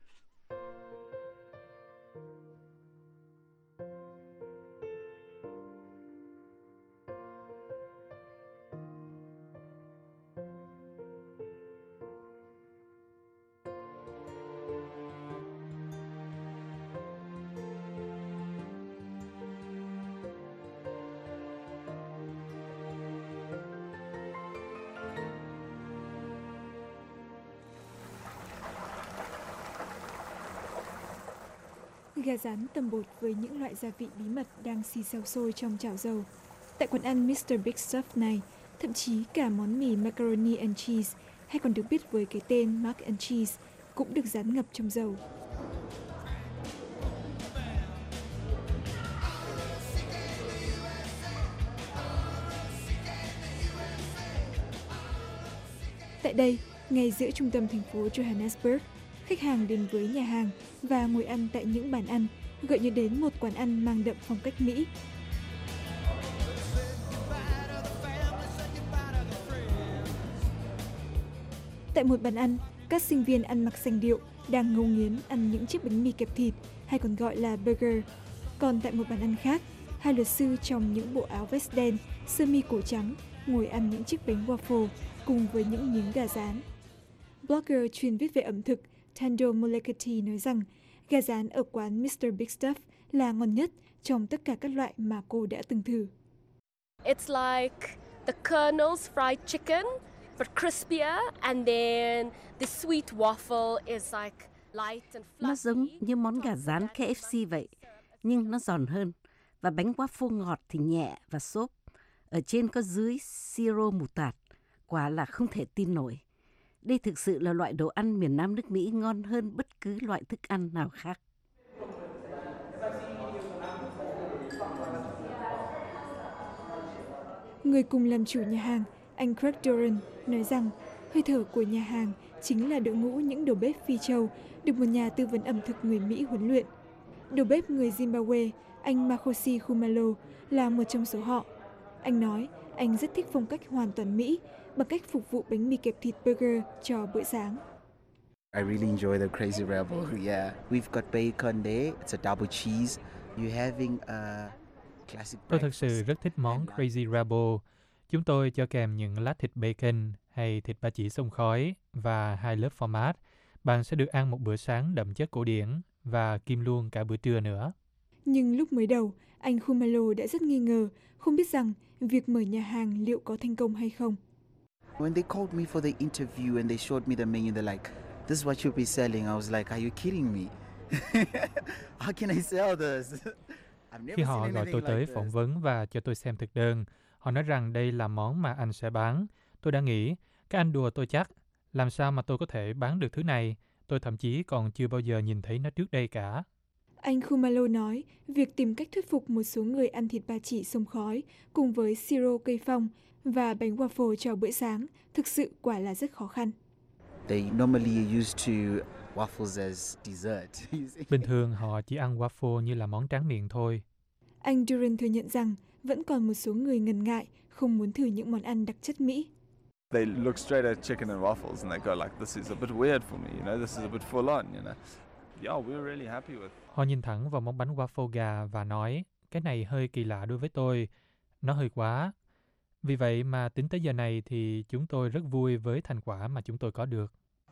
Gà rán tầm bột với những loại gia vị bí mật đang xì xào sôi trong chảo dầu. Tại quán ăn Mr. Big Stuff này, thậm chí cả món mì macaroni and cheese, hay còn được biết với cái tên mac and cheese, cũng được rán ngập trong dầu. Tại đây, ngay giữa trung tâm thành phố Johannesburg, khách hàng đến với nhà hàng và ngồi ăn tại những bàn ăn, gợi nhớ đến một quán ăn mang đậm phong cách Mỹ. Tại một bàn ăn, các sinh viên ăn mặc sành điệu đang ngấu nghiến ăn những chiếc bánh mì kẹp thịt, hay còn gọi là burger. Còn tại một bàn ăn khác, hai luật sư trong những bộ áo vest đen, sơ mi cổ trắng ngồi ăn những chiếc bánh waffle cùng với những miếng gà rán. Blogger chuyên viết về ẩm thực Thando Moleketi nói rằng gà rán ở quán Mr. Big Stuff là ngon nhất trong tất cả các loại mà cô đã từng thử.
It's like the Colonel's fried chicken, but crispier, and then the sweet waffle is like light and fluffy.
Nó giống như món gà rán KFC vậy, nhưng nó giòn hơn. Và bánh waffle ngọt thì nhẹ và xốp. Ở trên có dưới siro mù tạt. Quả là không thể tin nổi. Đây thực sự là loại đồ ăn miền Nam nước Mỹ ngon hơn bất cứ loại thức ăn nào khác.
Người cùng làm chủ nhà hàng, anh Craig Doran, nói rằng hơi thở của nhà hàng chính là đội ngũ những đầu bếp phi châu được một nhà tư vấn ẩm thực người Mỹ huấn luyện. Đầu bếp người Zimbabwe, anh Makhosi Khumalo, là một trong số họ. Anh nói anh rất thích phong cách hoàn toàn Mỹ bằng cách phục vụ bánh mì kẹp thịt burger cho bữa sáng.
I really enjoy the Crazy Rebel. Yeah, we've got bacon there. It's a double cheese. You're having a classic.
Tôi thật sự rất thích món Crazy Rebel. Chúng tôi cho kèm những lát thịt bacon hay thịt ba chỉ xông khói và 2 lớp format. Bạn sẽ được ăn một bữa sáng đậm chất cổ điển và kim luôn cả bữa trưa nữa.
Nhưng lúc mới đầu, anh Khumalo đã rất nghi ngờ, không biết rằng việc mở nhà hàng liệu có thành công hay không.
When they called me for the interview and they showed me the menu, they're like, "This is what you'll be selling." I was like, "Are you kidding me? How can I sell this?"
Khi họ gọi tôi tới phỏng vấn và cho tôi xem thực đơn, họ nói rằng đây là món mà anh sẽ bán. Tôi đã nghĩ, các anh đùa tôi chắc. Làm sao mà tôi có thể bán được thứ này? Tôi thậm chí còn chưa bao giờ nhìn thấy nó trước đây cả.
Anh Khumalo nói, việc tìm cách thuyết phục một số người ăn thịt ba chỉ xông khói cùng với siro cây phong và bánh waffle cho bữa sáng thực sự quả là rất khó khăn.
They normally used to waffles as dessert.
Bình thường họ chỉ ăn waffle như là món tráng miệng thôi.
Anh Duran thừa nhận rằng vẫn còn một số người ngần ngại, không muốn thử những món ăn đặc chất Mỹ.
They look straight at chicken and waffles and they go like, "This is a bit weird for me, you know, this is a bit full on, you know." Yeah, we're really happy with.
Họ nhìn thẳng vào món bánh waffle gà và nói, cái này hơi kỳ lạ đối với tôi, nó hơi quá. Vì vậy mà tính tới giờ này thì chúng tôi rất vui với thành quả mà chúng tôi có được.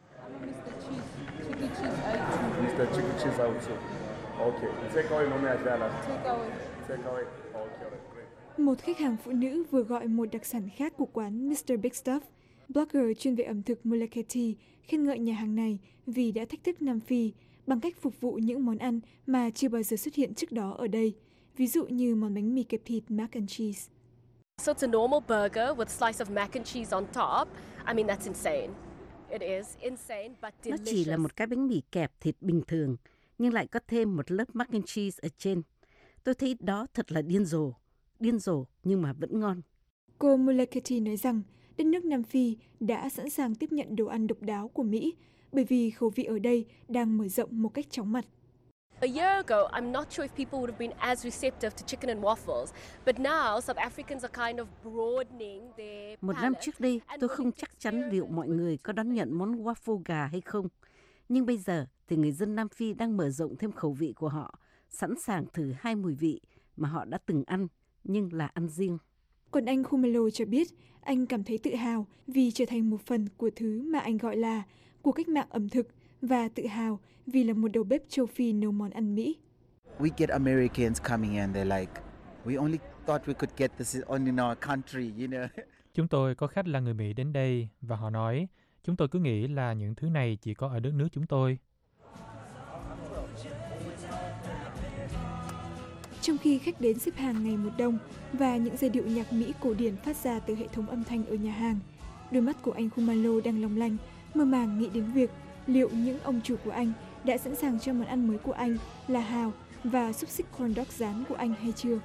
Một khách hàng phụ nữ vừa gọi một đặc sản khác của quán Mr. Big Stuff. Blogger chuyên về ẩm thực Moleketi khen ngợi nhà hàng này vì đã thách thức Nam Phi bằng cách phục vụ những món ăn mà chưa bao giờ xuất hiện trước đó ở đây, ví dụ như món bánh mì kẹp thịt mac and cheese.
So it's a normal burger with a slice of mac and cheese on top. I mean, that's insane. It is insane, but
Nó
delicious.
chỉ là một cái bánh mì kẹp thịt bình thường, nhưng lại có thêm một lớp mac and cheese ở trên. Tôi thấy đó thật là điên rồ nhưng mà vẫn ngon.
Cô Muleketi nói rằng đất nước Nam Phi đã sẵn sàng tiếp nhận đồ ăn độc đáo của Mỹ bởi vì khẩu vị ở đây đang mở rộng một cách chóng mặt.
A year ago, I'm not sure if people would have been as receptive to chicken and waffles, but now South Africans are kind of broadening their
Một năm
palate.
trước đây, tôi không chắc chắn liệu mọi người có đón nhận món waffle gà hay không. Nhưng bây giờ thì người dân Nam Phi đang mở rộng thêm khẩu vị của họ, sẵn sàng thử 2 mùi vị mà họ đã từng ăn, nhưng là ăn riêng.
Còn anh Khumalo cho biết anh cảm thấy tự hào vì trở thành một phần của thứ mà anh gọi là cuộc cách mạng ẩm thực và tự hào vì là một đầu bếp châu Phi nấu món ăn Mỹ.
We get Americans coming in, they're like, we only thought we could get this only in our country, you know.
Chúng tôi có khách là người Mỹ đến đây và họ nói, chúng tôi cứ nghĩ là những thứ này chỉ có ở đất nước chúng tôi.
Trong khi khách đến xếp hàng ngày một đông và những giai điệu nhạc Mỹ cổ điển phát ra từ hệ thống âm thanh ở nhà hàng, đôi mắt của anh Khumalo đang long lanh, mơ màng nghĩ đến việc liệu những ông chủ của anh đã sẵn sàng cho món ăn mới của anh là hào và xúc xích corn dog rán của anh hay chưa.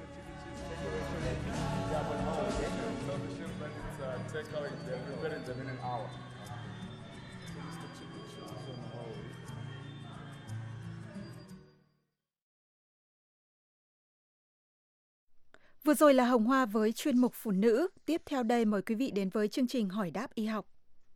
Vừa rồi là Hồng Hoa với chuyên mục Phụ nữ. Tiếp theo đây mời quý vị đến với chương trình Hỏi đáp y học.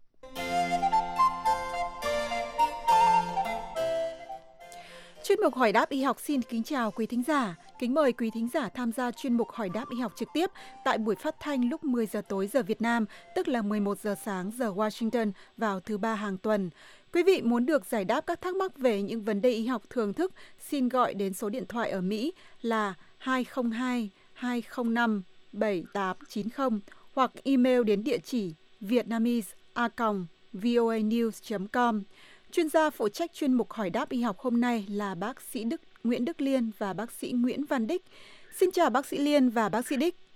Chuyên mục Hỏi đáp y học xin kính chào quý thính giả. Kính mời quý thính giả tham gia chuyên mục Hỏi đáp y học trực tiếp tại buổi phát thanh lúc 10 giờ tối giờ Việt Nam, tức là 11 giờ sáng giờ Washington vào thứ Ba hàng tuần. Quý vị muốn được giải đáp các thắc mắc về những vấn đề y học thường thức, xin gọi đến số điện thoại ở Mỹ là 202-205-7890 hoặc email đến địa chỉ vietnamese@voanews.com. Chuyên gia phụ trách chuyên mục Hỏi đáp y học hôm nay là bác sĩ Nguyễn Đức Liên và bác sĩ Nguyễn Văn Đích. Xin chào bác sĩ Liên và bác sĩ Đích.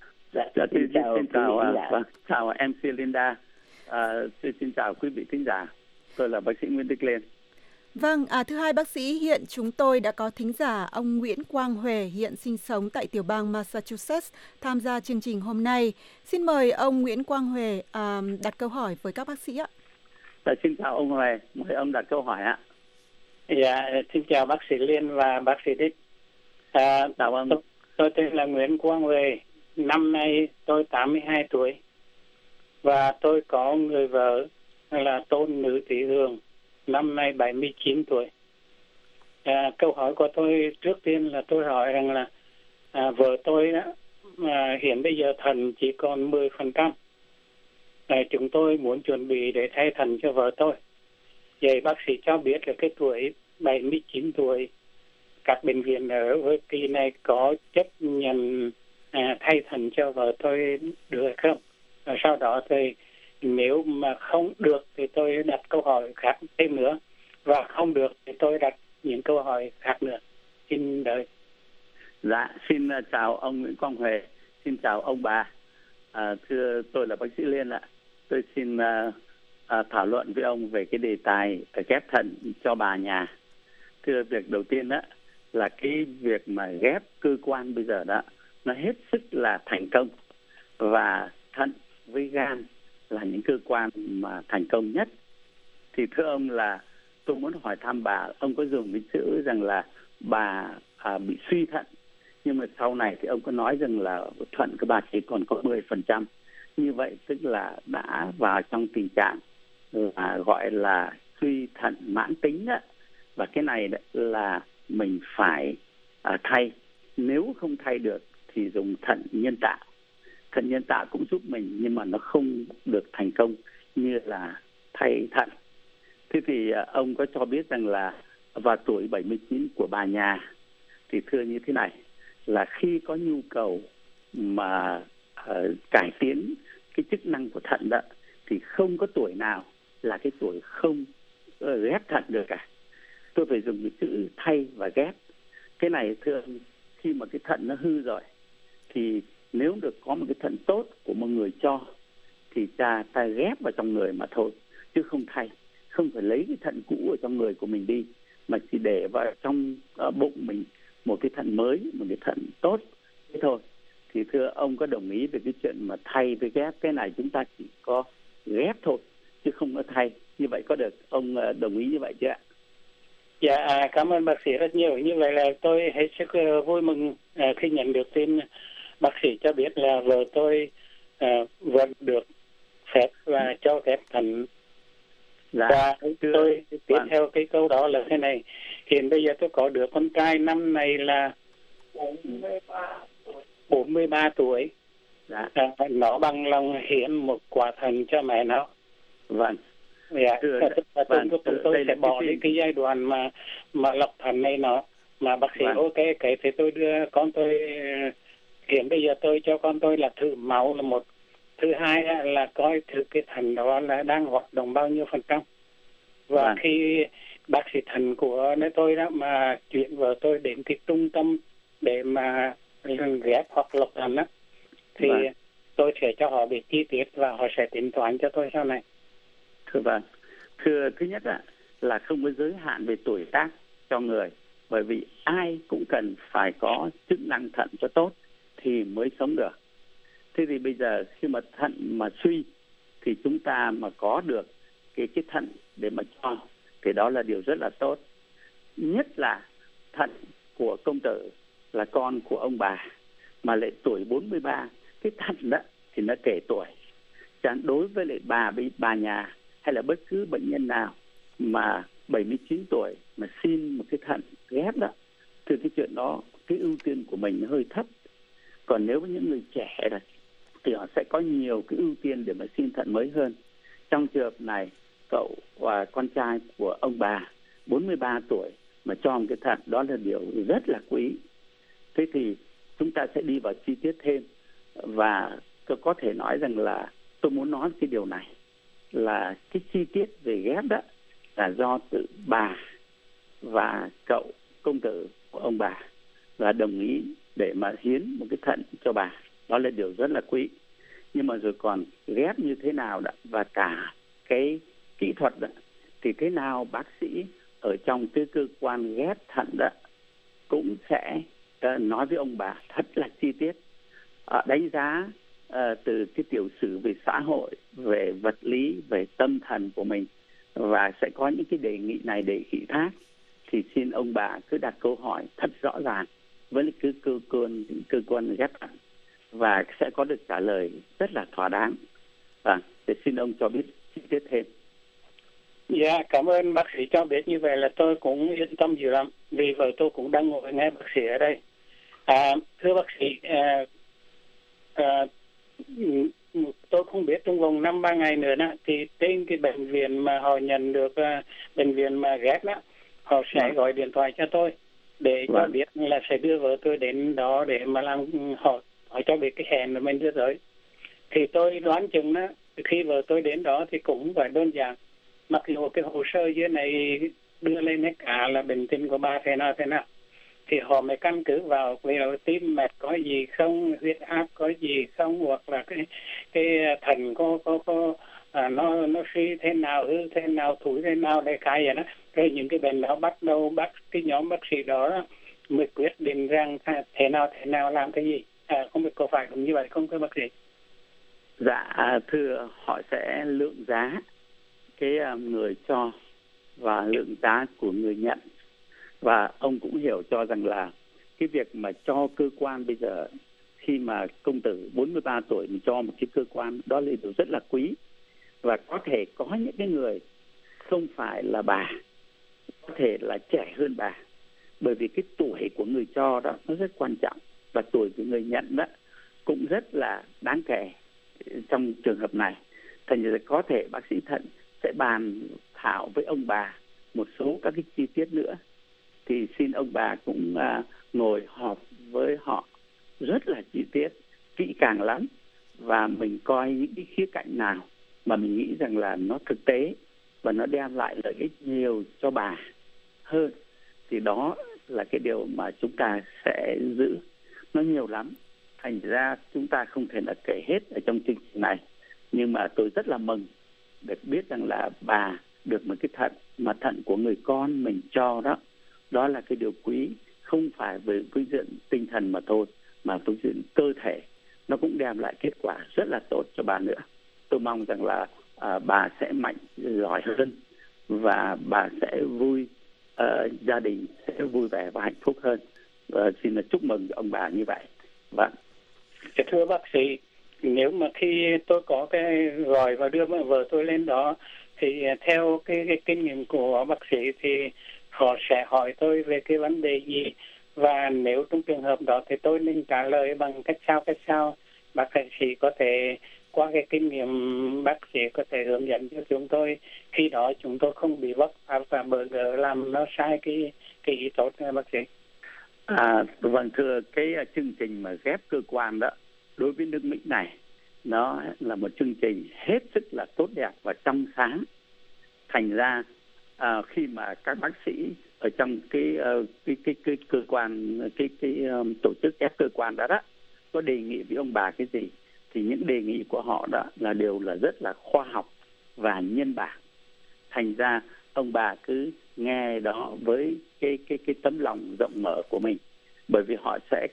Chào MC Linda. Xin chào quý vị thính giả. Tôi là bác sĩ Nguyễn Đức Liên.
Vâng, thưa hai bác sĩ, hiện chúng tôi đã có thính giả ông Nguyễn Quang Huệ hiện sinh sống tại tiểu bang Massachusetts tham gia chương trình hôm nay. Xin mời ông Nguyễn Quang Huệ đặt câu hỏi với các bác sĩ ạ.
Xin chào ông Huệ, mời ông đặt câu hỏi ạ.
Dạ, xin chào bác sĩ Liên và bác sĩ Đích.
Chào ông.
Tôi tên là Nguyễn Quang Huệ, năm nay tôi 82 tuổi và tôi có người vợ là Tôn Nữ Thị Hương, năm nay 79 tuổi. Câu hỏi của tôi trước tiên là tôi hỏi rằng là vợ tôi hiện bây giờ thận chỉ còn 10%. Chúng tôi muốn chuẩn bị để thay thận cho vợ tôi. Vậy bác sĩ cho biết là cái tuổi 79 tuổi, các bệnh viện ở với kỳ này có chấp nhận thay thận cho vợ tôi được hay không? Sau đó thì nếu mà không được thì tôi đặt câu hỏi khác thêm nữa, và không được thì tôi đặt những câu hỏi khác nữa. Xin đợi.
Dạ, xin chào ông Nguyễn Quang Huệ, xin chào ông bà. Thưa, tôi là bác sĩ Liên ạ. Tôi xin thảo luận với ông về cái đề tài ghép thận cho bà nhà. Thưa, việc đầu tiên đó là cái việc mà ghép cơ quan bây giờ đó nó hết sức là thành công, và thận với gan là những cơ quan mà thành công nhất. Thì thưa ông là tôi muốn hỏi thăm bà, ông có dùng cái chữ rằng là bà bị suy thận, nhưng mà sau này thì ông có nói rằng là thận của bà chỉ còn có 10%. Như vậy tức là đã vào trong tình trạng là gọi là suy thận mãn tính đó. Và cái này là mình phải thay. Nếu không thay được thì dùng thận nhân tạo. Thận nhân tạo cũng giúp mình, nhưng mà nó không được thành công như là thay thận. Thế thì ông có cho biết rằng là vào tuổi 79 của bà nhà thì thưa như thế này, là khi có nhu cầu mà cải tiến cái chức năng của thận đó thì không có tuổi nào là cái tuổi không ghép thận được cả. Tôi phải dùng cái chữ thay và ghép. Cái này thưa ông, khi mà cái thận nó hư rồi thì
nếu được có một cái thận tốt của một người cho thì ta ghép vào trong người mà thôi, chứ không thay, không phải lấy cái thận cũ ở trong người của mình đi, mà chỉ để vào trong bụng mình một cái thận mới, một cái thận tốt thế thôi. Thì thưa ông có đồng ý về cái chuyện mà thay với ghép? Cái này chúng ta chỉ có ghép thôi chứ không có thay. Như vậy có được ông đồng ý như vậy chứ ạ?
Dạ, cảm ơn bác sĩ rất nhiều. Như vậy là tôi hết sức vui mừng khi nhận được tin bác sĩ cho biết là vợ tôi vẫn được phép và cho ghép thận. Và tôi tiếp theo cái câu đó là thế này. Hiện bây giờ tôi có đứa con trai năm nay là 43 tuổi. Nó bằng lòng hiến một quả thận cho mẹ nó.
Vâng.
Dạ, tôi sẽ bỏ đi cái giai đoạn mà lọc thận này nó. Mà bác sĩ ok, cái thì tôi đưa con tôi, hiện bây giờ tôi cho con tôi là thử máu là một. Thứ hai là coi thử cái thận đó là đang hoạt động bao nhiêu %. Và khi bác sĩ thận của nơi tôi đó mà chuyển vợ tôi đến cái trung tâm để mà ghép hoặc lọc thận đó, thì tôi sẽ cho họ biết chi tiết và họ sẽ tính toán cho tôi sau này.
Thưa thứ nhất là không có giới hạn về tuổi tác cho người, bởi vì ai cũng cần phải có chức năng thận cho tốt thì mới sống được. Thế thì bây giờ khi mà thận mà suy thì chúng ta mà có được cái thận để mà cho thì đó là điều rất là tốt. Nhất là thận của công tử là con của ông bà mà lại tuổi 43, cái thận đó thì nó kể tuổi. Chẳng đối với lại bà nhà hay là bất cứ bệnh nhân nào mà 79 tuổi mà xin một cái thận ghép đó, thì cái chuyện đó cái ưu tiên của mình nó hơi thấp. Còn nếu với những người trẻ này thì họ sẽ có nhiều cái ưu tiên để mà xin thận mới hơn. Trong trường hợp này, cậu và con trai của ông bà 43 tuổi mà cho một cái thận, đó là điều rất là quý. Thế thì chúng ta sẽ đi vào chi tiết thêm, và tôi có thể nói rằng là tôi muốn nói cái điều này là cái chi tiết về ghép đó là do tự bà và cậu công tử của ông bà là đồng ý để mà hiến một cái thận cho bà. Đó là điều rất là quý. Nhưng mà rồi còn ghép như thế nào đó và cả cái kỹ thuật đó, thì thế nào bác sĩ ở trong cái cơ quan ghép thận đó cũng sẽ nói với ông bà thật là chi tiết, đánh giá từ cái tiểu sử về xã hội, về vật lý, về tâm thần của mình, và sẽ có những cái đề nghị này đề nghị khác. Thì xin ông bà cứ đặt câu hỏi thật rõ ràng với cái cơ quan ghép thận và sẽ có được trả lời rất là thỏa đáng. Để xin ông cho biết chi tiết thêm.
Dạ, cảm ơn bác sĩ cho biết như vậy là tôi cũng yên tâm nhiều lắm, vì vợ tôi cũng đang ngồi nghe bác sĩ ở đây. Thưa bác sĩ, tôi không biết trong vòng 5-3 ngày nữa đó, thì trên cái bệnh viện mà họ nhận được, bệnh viện mà ghép đó, họ sẽ gọi điện thoại cho tôi để cho biết là sẽ đưa vợ tôi đến đó để mà làm, họ cho biết cái hẹn mà mình đưa tới. Thì tôi đoán chừng đó, khi vợ tôi đến đó thì cũng phải đơn giản. Mặc dù cái hồ sơ dưới này đưa lên hết cả là bệnh tình của bà thế nào, thì họ mới căn cứ vào vì là tim mạch có gì không, huyết áp có gì không, hoặc là cái thận có nó suy thế nào, hư thế nào, thúi thế nào, để khai vậy đó. Rồi những cái bệnh đó bắt đầu cái nhóm bác sĩ đó mới quyết định rằng thế nào làm cái gì. Không biết có phải đúng như vậy không thưa bác sĩ?
Dạ thưa, họ sẽ lượng giá cái người cho và lượng giá của người nhận. Và ông cũng hiểu cho rằng là cái việc mà cho cơ quan bây giờ, khi mà công tử 43 tuổi mình cho một cái cơ quan, đó là điều rất là quý. Và có thể có những cái người không phải là bà, có thể là trẻ hơn bà, bởi vì cái tuổi của người cho đó nó rất quan trọng, và tuổi của người nhận đó cũng rất là đáng kể trong trường hợp này. Thành ra có thể bác sĩ thận sẽ bàn thảo với ông bà một số các cái chi tiết nữa. Thì xin ông bà cũng ngồi họp với họ rất là chi tiết, kỹ càng lắm, và mình coi những cái khía cạnh nào mà mình nghĩ rằng là nó thực tế và nó đem lại lợi ích nhiều cho bà hơn, thì đó là cái điều mà chúng ta sẽ giữ. Nó nhiều lắm,
Thành ra chúng ta không thể là kể hết ở trong chương trình này. Nhưng mà tôi rất là mừng được biết rằng là bà được một cái thận mà thận của người con mình cho đó. Đó là cái điều quý, không phải về phương diện tinh thần mà thôi, mà phương diện cơ thể. Nó cũng đem lại kết quả rất là tốt cho bà nữa. Tôi mong rằng là bà sẽ mạnh, giỏi hơn và bà sẽ vui, gia đình sẽ vui vẻ và hạnh phúc hơn. Xin chúc mừng ông bà như vậy. Vâng.
Thưa bác sĩ, nếu mà khi tôi có cái gọi và đưa vợ tôi lên đó, thì theo cái kinh nghiệm của bác sĩ thì họ sẽ hỏi tôi về cái vấn đề gì, và nếu trong trường hợp đó thì tôi nên trả lời bằng cách sao bác sĩ có thể qua cái kinh nghiệm bác sĩ có thể hướng dẫn cho chúng tôi, khi đó chúng tôi không bị vấp và bỡ ngỡ làm nó sai cái ý tốt bác sĩ.
Vâng, thưa, cái chương trình mà ghép cơ quan đó đối với nước Mỹ này, nó là một chương trình hết sức là tốt đẹp và trong sáng. Thành ra khi mà các bác sĩ ở trong cái cơ quan, cái tổ chức ghép cơ quan đó có đề nghị với ông bà cái gì, thì những đề nghị của họ đó là đều là rất là khoa học và nhân bản. Thành ra ông bà cứ nghe đó với cái tấm lòng rộng mở của mình, bởi vì họ sẽ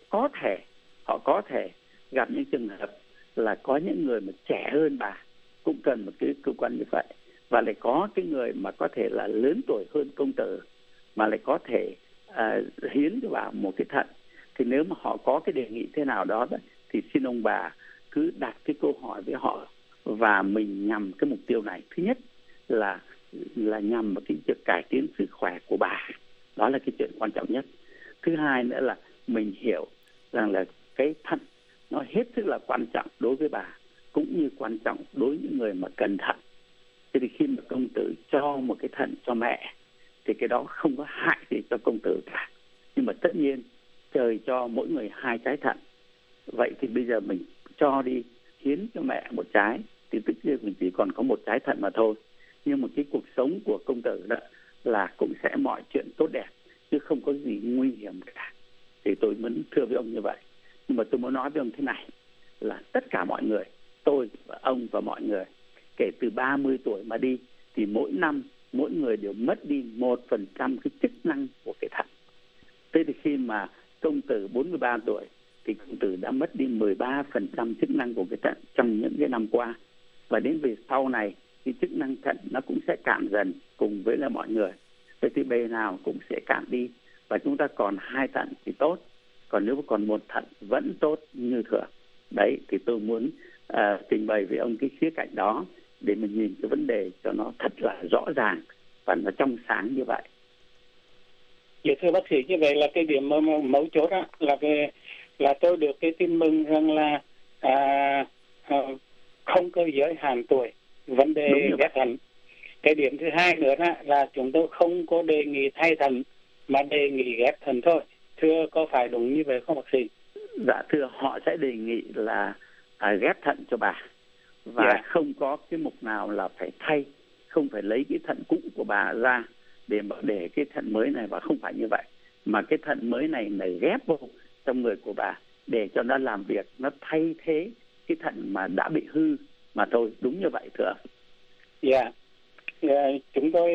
có thể gặp những trường hợp là có những người mà trẻ hơn bà cũng cần một cái cơ quan như vậy, và lại có cái người mà có thể là lớn tuổi hơn công tử mà lại có thể hiến cho bà một cái thận. Thì nếu mà họ có cái đề nghị thế nào đó thì xin ông bà cứ đặt cái câu hỏi với họ, và mình nhằm cái mục tiêu này. Thứ nhất là nhằm vào cái việc cải tiến sức khỏe của bà, đó là cái chuyện quan trọng nhất. Thứ hai nữa là mình hiểu rằng là cái thận nó hết sức là quan trọng đối với bà, cũng như quan trọng đối với những người mà cần thận. Thế thì khi mà công tử cho một cái thận cho mẹ thì cái đó không có hại gì cho công tử cả. Nhưng mà tất nhiên trời cho mỗi người 2 trái thận, vậy thì bây giờ mình cho đi hiến cho mẹ một trái thì tức là mình chỉ còn có 1 trái thận mà thôi. Nhưng mà cái cuộc sống của công tử đó là cũng sẽ mọi chuyện tốt đẹp, chứ không có gì nguy hiểm cả. Thì tôi muốn thưa với ông như vậy. Nhưng mà tôi muốn nói với ông thế này, là tất cả mọi người, tôi và ông và mọi người, kể từ 30 tuổi mà đi, thì mỗi năm mỗi người đều mất đi 1% cái chức năng của cái thận. Thế thì khi mà công tử 43 tuổi thì công tử đã mất đi 13% chức năng của cái thận trong những cái năm qua. Và đến về sau này thì chức năng thận nó cũng sẽ cạn dần cùng với là mọi người. Vậy thì bề nào cũng sẽ cạn đi, và chúng ta còn 2 thận thì tốt, còn nếu còn 1 thận vẫn tốt như thường. Đấy, thì tôi muốn trình bày với ông cái khía cạnh đó để mình nhìn cái vấn đề cho nó thật là rõ ràng và nó trong sáng như vậy.
Dạ thưa bác sĩ, như vậy là cái điểm mấu chốt đó là tôi được cái tin mừng rằng là không có giới hạn tuổi vấn đề ghép thận. Cái điểm thứ hai nữa là chúng tôi không có đề nghị thay thận mà đề nghị ghép thận thôi. Thưa, có phải đúng như vậy không bác sĩ?
Dạ thưa, họ sẽ đề nghị là ghép thận cho bà, và không có cái mục nào là phải thay, không phải lấy cái thận cũ của bà ra để cái thận mới này, và không phải như vậy, mà cái thận mới này là ghép vô trong người của bà để cho nó làm việc, nó thay thế cái thận mà đã bị hư mà thôi. Đúng như vậy thưa.
Dạ. Chúng tôi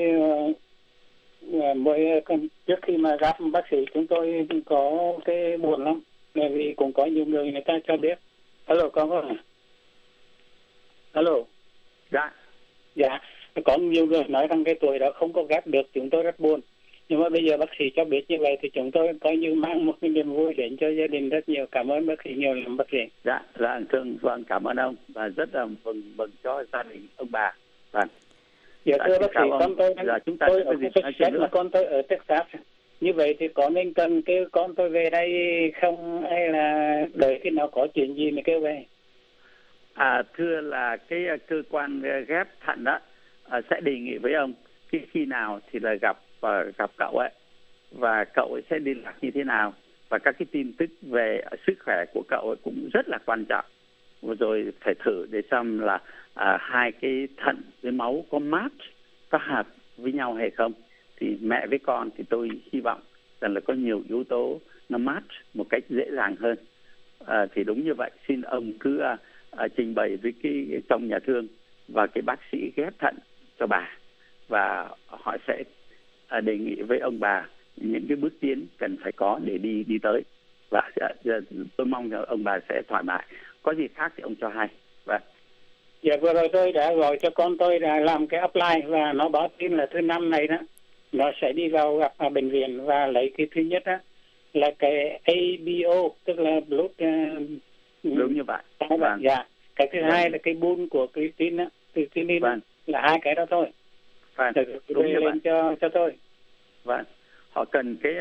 trước khi mà gặp bác sĩ chúng tôi có cái buồn lắm, vì cũng có nhiều người ta cho biết. Alo, con có hả? Alo. Dạ, có nhiều người nói rằng cái tuổi đó không có ghép được, chúng tôi rất buồn. Nhưng mà bây giờ bác sĩ cho biết như vậy thì chúng tôi coi như mang một cái niềm vui đến cho gia đình rất nhiều. Cảm ơn bác sĩ nhiều lắm bác sĩ.
Dạ, vâng, cảm ơn ông, và rất là mừng cho gia đình ông bà. Vâng.
Dạ thưa bác sĩ, con tôi ở Texas mà con tôi ở Texas. Như vậy thì có nên cần kêu con tôi về đây không, hay là đợi khi nào có chuyện gì mới kêu về?
Thưa là cái cơ quan ghép thận đó sẽ đề nghị với ông khi nào thì là gặp cậu ấy, và cậu ấy sẽ liên lạc như thế nào, và các cái tin tức về sức khỏe của cậu ấy cũng rất là quan trọng. Rồi phải thử để xem là 2 cái thận với máu có match, có hợp với nhau hay không. Thì mẹ với con thì tôi hy vọng rằng là có nhiều yếu tố nó match một cách dễ dàng hơn. Thì đúng như vậy, xin ông cứ trình bày với cái trong nhà thương và cái bác sĩ ghép thận cho bà, và họ sẽ đề nghị với ông bà những cái bước tiến cần phải có để đi tới, và tôi mong rằng ông bà sẽ thoải mái. Có gì khác thì ông cho hay. Vâng.
Dạ, vừa rồi tôi đã gọi cho con tôi đã làm cái apply, và nó báo tin là thứ năm này đó nó sẽ đi vào gặp ở bệnh viện và lấy cái thứ nhất á là cái ABO, tức là blood.
Đúng như vậy.
Vâng. Dạ. Cái thứ hai là cái bun của creatine á, creatine. Vâng. Là hai cái đó thôi.
Vâng. Đúng như vậy.
Cho tôi.
Vâng. Họ cần cái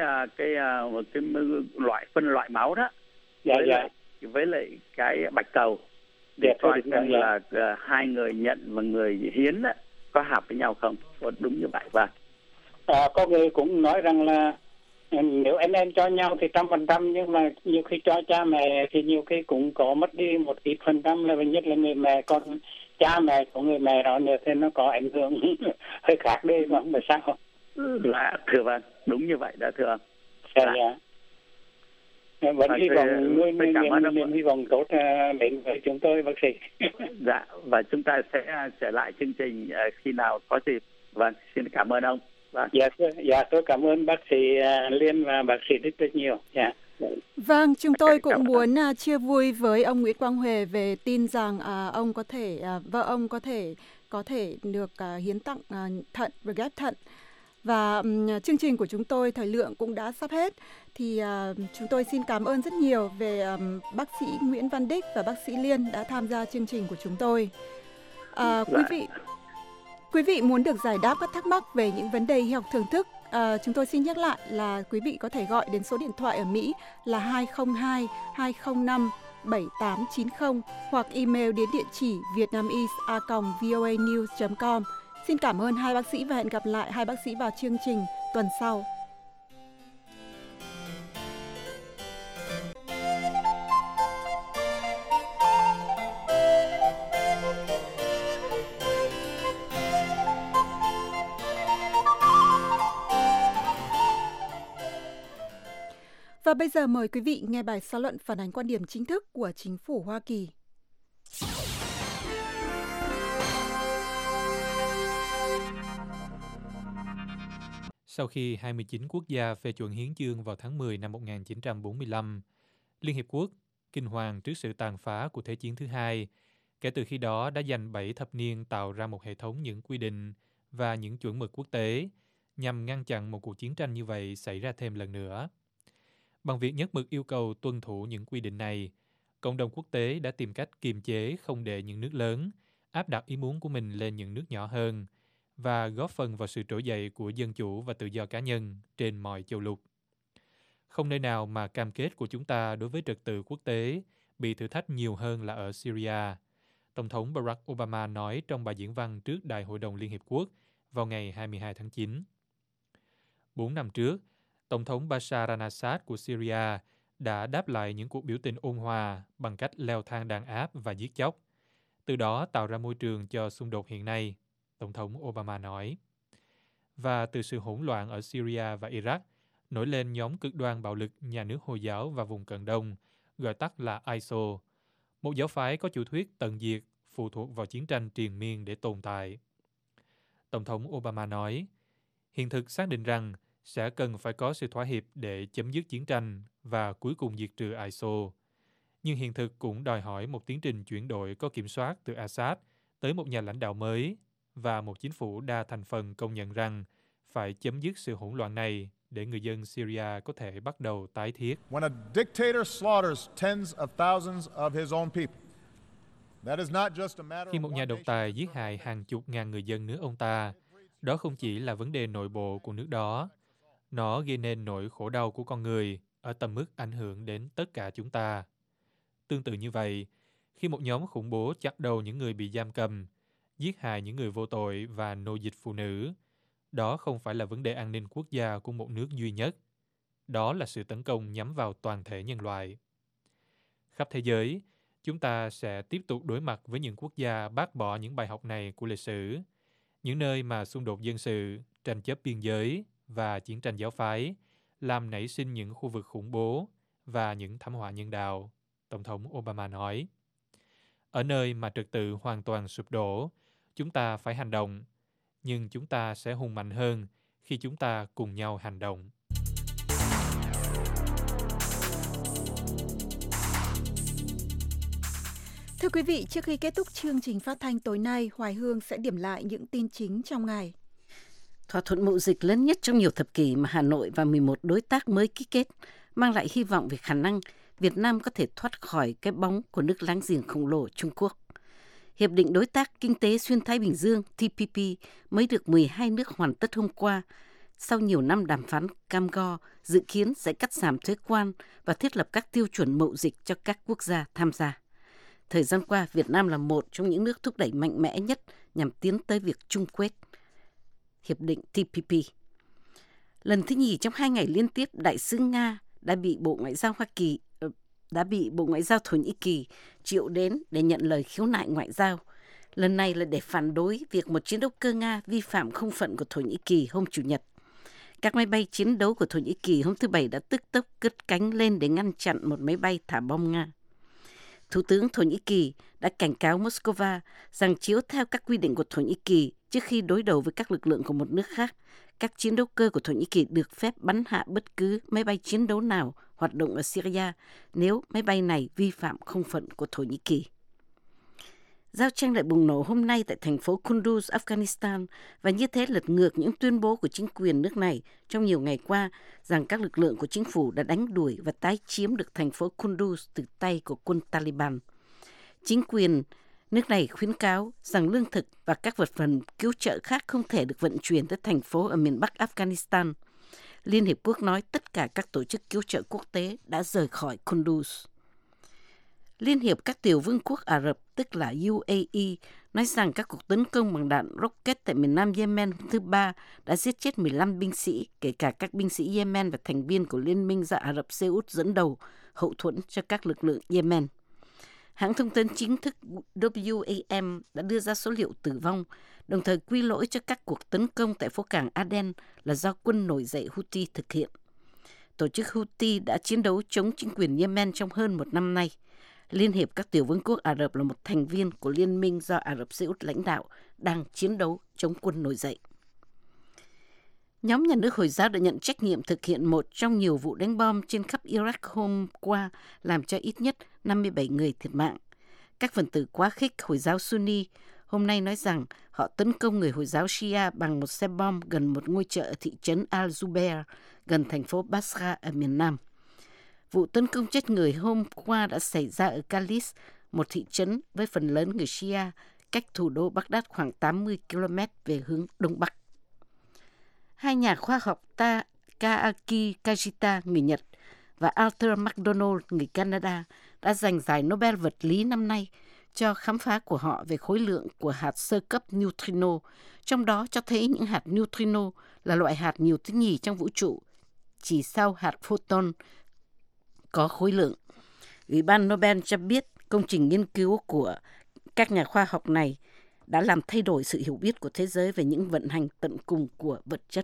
phân loại máu đó.
Dạ,
với lại cái bạch cầu để coi xem là hai người nhận và người hiến đó, có hợp với nhau không. Đúng như vậy. Vâng.
Có người cũng nói rằng là nếu anh em cho nhau thì 100%, nhưng mà nhiều khi cho cha mẹ thì nhiều khi cũng có mất đi một ít phần trăm, là nhất là người mẹ, còn cha mẹ của người mẹ đó nữa thì nó có ảnh hưởng hơi khác đi, mà không phải sao.
Dạ, thưa vâng, đúng như vậy đã thưa ông.
Dạ. Vẫn hy vọng niềm hy vọng tốt đến với chúng tôi, bác sĩ.
Dạ, và chúng ta sẽ trở lại chương trình khi nào có dịp. Vâng, xin cảm ơn ông. Vâng.
Dạ, tôi cảm ơn bác sĩ Liên và bác sĩ rất nhiều. Dạ.
Vâng, chúng tôi cũng muốn chia vui với ông Nguyễn Quang Huệ về tin rằng ông có thể vợ ông có thể được hiến tặng thận và ghép thận. Và chương trình của chúng tôi thời lượng cũng đã sắp hết, thì chúng tôi xin cảm ơn rất nhiều về bác sĩ Nguyễn Văn Đích và bác sĩ Liên đã tham gia chương trình của chúng tôi. Quý vị muốn được giải đáp các thắc mắc về những vấn đề y học thưởng thức, chúng tôi xin nhắc lại là quý vị có thể gọi đến số điện thoại ở Mỹ là 202 205 7890 hoặc email đến địa chỉ vietnamese@voanews.com. Xin cảm ơn hai bác sĩ và hẹn gặp lại hai bác sĩ vào chương trình tuần sau. Và bây giờ mời quý vị nghe bài xã luận phản ánh quan điểm chính thức của chính phủ Hoa Kỳ.
Sau khi 29 quốc gia phê chuẩn hiến chương vào tháng 10 năm 1945, Liên Hiệp Quốc kinh hoàng trước sự tàn phá của Thế chiến thứ hai, kể từ khi đó đã dành 7 thập niên tạo ra một hệ thống những quy định và những chuẩn mực quốc tế nhằm ngăn chặn một cuộc chiến tranh như vậy xảy ra thêm lần nữa. Bằng việc nhất mực yêu cầu tuân thủ những quy định này, cộng đồng quốc tế đã tìm cách kiềm chế không để những nước lớn áp đặt ý muốn của mình lên những nước nhỏ hơn và góp phần vào sự trỗi dậy của dân chủ và tự do cá nhân trên mọi châu lục. Không nơi nào mà cam kết của chúng ta đối với trật tự quốc tế bị thử thách nhiều hơn là ở Syria, Tổng thống Barack Obama nói trong bài diễn văn trước Đại hội đồng Liên Hiệp Quốc vào ngày 22 tháng 9. 4 năm trước, Tổng thống Bashar al-Assad của Syria đã đáp lại những cuộc biểu tình ôn hòa bằng cách leo thang đàn áp và giết chóc, từ đó tạo ra môi trường cho xung đột hiện nay, Tổng thống Obama nói. Và từ sự hỗn loạn ở Syria và Iraq, nổi lên nhóm cực đoan bạo lực nhà nước Hồi giáo và vùng Cận Đông, gọi tắt là ISIL, một giáo phái có chủ thuyết tận diệt phụ thuộc vào chiến tranh triền miên để tồn tại. Tổng thống Obama nói, hiện thực xác định rằng sẽ cần phải có sự thỏa hiệp để chấm dứt chiến tranh và cuối cùng diệt trừ ISIL. Nhưng hiện thực cũng đòi hỏi một tiến trình chuyển đổi có kiểm soát từ Assad tới một nhà lãnh đạo mới và một chính phủ đa thành phần công nhận rằng phải chấm dứt sự hỗn loạn này để người dân Syria có thể bắt đầu tái thiết.
When a dictator slaughters tens of thousands of his own people, that is not just a matter.
Khi một nhà độc tài giết hại hàng chục ngàn người dân nước ông ta, đó không chỉ là vấn đề nội bộ của nước đó, nó gây nên nỗi khổ đau của con người ở tầm mức ảnh hưởng đến tất cả chúng ta. Tương tự như vậy, khi một nhóm khủng bố chặt đầu những người bị giam cầm, giết hại những người vô tội và nô dịch phụ nữ, đó không phải là vấn đề an ninh quốc gia của một nước duy nhất. Đó là sự tấn công nhắm vào toàn thể nhân loại. Khắp thế giới, chúng ta sẽ tiếp tục đối mặt với những quốc gia bác bỏ những bài học này của lịch sử, những nơi mà xung đột dân sự, tranh chấp biên giới và chiến tranh giáo phái làm nảy sinh những khu vực khủng bố và những thảm họa nhân đạo. Tổng thống Obama nói. Ở nơi mà trật tự hoàn toàn sụp đổ, chúng ta phải hành động, nhưng chúng ta sẽ hùng mạnh hơn khi chúng ta cùng nhau hành động.
Thưa quý vị, trước khi kết thúc chương trình phát thanh tối nay, Hoài Hương sẽ điểm lại những tin chính trong ngày.
Thỏa thuận mậu dịch lớn nhất trong nhiều thập kỷ mà Hà Nội và 11 đối tác mới ký kết mang lại hy vọng về khả năng Việt Nam có thể thoát khỏi cái bóng của nước láng giềng khổng lồ Trung Quốc. Hiệp định Đối tác Kinh tế Xuyên Thái Bình Dương TPP mới được 12 nước hoàn tất hôm qua, sau nhiều năm đàm phán cam go, dự kiến sẽ cắt giảm thuế quan và thiết lập các tiêu chuẩn mậu dịch cho các quốc gia tham gia. Thời gian qua, Việt Nam là một trong những nước thúc đẩy mạnh mẽ nhất nhằm tiến tới việc chung kết Hiệp định TPP. Lần thứ nhì trong 2 ngày liên tiếp, Đại sứ Nga đã bị Bộ Ngoại giao Thổ Nhĩ Kỳ triệu đến để nhận lời khiếu nại ngoại giao. Lần này là để phản đối việc một chiến đấu cơ Nga vi phạm không phận của Thổ Nhĩ Kỳ hôm Chủ nhật. Các máy bay chiến đấu của Thổ Nhĩ Kỳ hôm thứ Bảy đã tức tốc cất cánh lên để ngăn chặn một máy bay thả bom Nga. Thủ tướng Thổ Nhĩ Kỳ đã cảnh cáo Moscow rằng chiếu theo các quy định của Thổ Nhĩ Kỳ trước khi đối đầu với các lực lượng của một nước khác, các chiến đấu cơ của Thổ Nhĩ Kỳ được phép bắn hạ bất cứ máy bay chiến đấu nào hoạt động ở Syria nếu máy bay này vi phạm không phận của Thổ Nhĩ Kỳ. Giao tranh lại bùng nổ hôm nay tại thành phố Kunduz, Afghanistan và như thế lật ngược những tuyên bố của chính quyền nước này trong nhiều ngày qua rằng các lực lượng của chính phủ đã đánh đuổi và tái chiếm được thành phố Kunduz từ tay của quân Taliban. Chính quyền nước này khuyến cáo rằng lương thực và các vật phẩm cứu trợ khác không thể được vận chuyển tới thành phố ở miền Bắc Afghanistan. Liên Hiệp Quốc nói tất cả các tổ chức cứu trợ quốc tế đã rời khỏi Kunduz. Liên hiệp các tiểu vương quốc Ả Rập, tức là UAE, nói rằng các cuộc tấn công bằng đạn rocket tại miền nam Yemen hôm thứ Ba đã giết chết 15 binh sĩ, kể cả các binh sĩ Yemen và thành viên của Liên minh do Ả Rập Xê Út dẫn đầu, hậu thuẫn cho các lực lượng Yemen. Hãng thông tấn chính thức WAM đã đưa ra số liệu tử vong, đồng thời quy lỗi cho các cuộc tấn công tại phố cảng Aden là do quân nổi dậy Houthi thực hiện. Tổ chức Houthi đã chiến đấu chống chính quyền Yemen trong hơn một năm nay. Liên hiệp các tiểu vương quốc Ả Rập là một thành viên của liên minh do Ả Rập Xê Út lãnh đạo đang chiến đấu chống quân nổi dậy. Nhóm nhà nước Hồi giáo đã nhận trách nhiệm thực hiện một trong nhiều vụ đánh bom trên khắp Iraq hôm qua, làm cho ít nhất 57 người thiệt mạng. Các phần tử quá khích Hồi giáo Sunni hôm nay nói rằng họ tấn công người Hồi giáo Shia bằng một xe bom gần một ngôi chợ ở thị trấn Al-Zubair, gần thành phố Basra ở miền Nam. Vụ tấn công chết người hôm qua đã xảy ra ở Kalis, một thị trấn với phần lớn người Shia, cách thủ đô Baghdad khoảng 80 km về hướng Đông Bắc. Hai nhà khoa học Kaaki Kajita, người Nhật, và Arthur McDonald, người Canada, đã giành giải Nobel vật lý năm nay cho khám phá của họ về khối lượng của hạt sơ cấp neutrino, trong đó cho thấy những hạt neutrino là loại hạt nhiều thứ nhì trong vũ trụ, chỉ sau hạt photon có khối lượng. Ủy ban Nobel cho biết công trình nghiên cứu của các nhà khoa học này đã làm thay đổi sự hiểu biết của thế giới về những vận hành tận cùng của vật chất.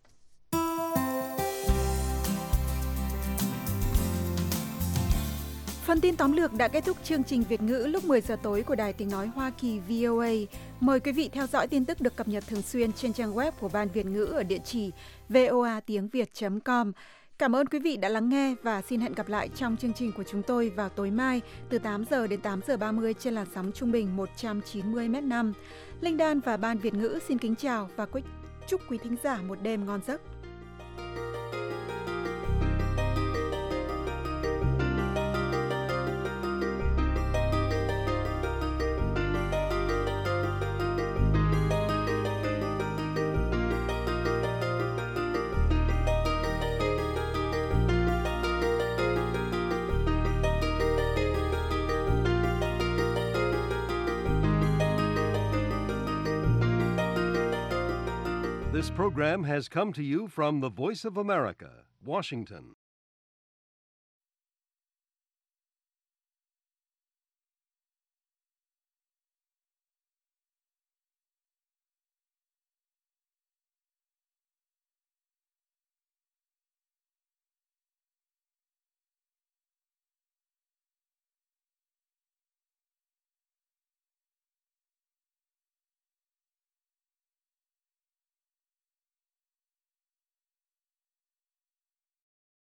Phần tin tóm lược đã kết thúc chương trình Việt ngữ lúc 10 giờ tối của Đài Tiếng Nói Hoa Kỳ VOA. Mời quý vị theo dõi tin tức được cập nhật thường xuyên trên trang web của Ban Việt ngữ ở địa chỉ voatiengviet.com. Cảm ơn quý vị đã lắng nghe và xin hẹn gặp lại trong chương trình của chúng tôi vào tối mai từ 8 giờ đến 8 giờ 30 trên làn sóng trung bình 190 m5. Linh Đan và Ban Việt ngữ xin kính chào và chúc quý thính giả một đêm ngon giấc.
This program has come to you from the Voice of America, Washington.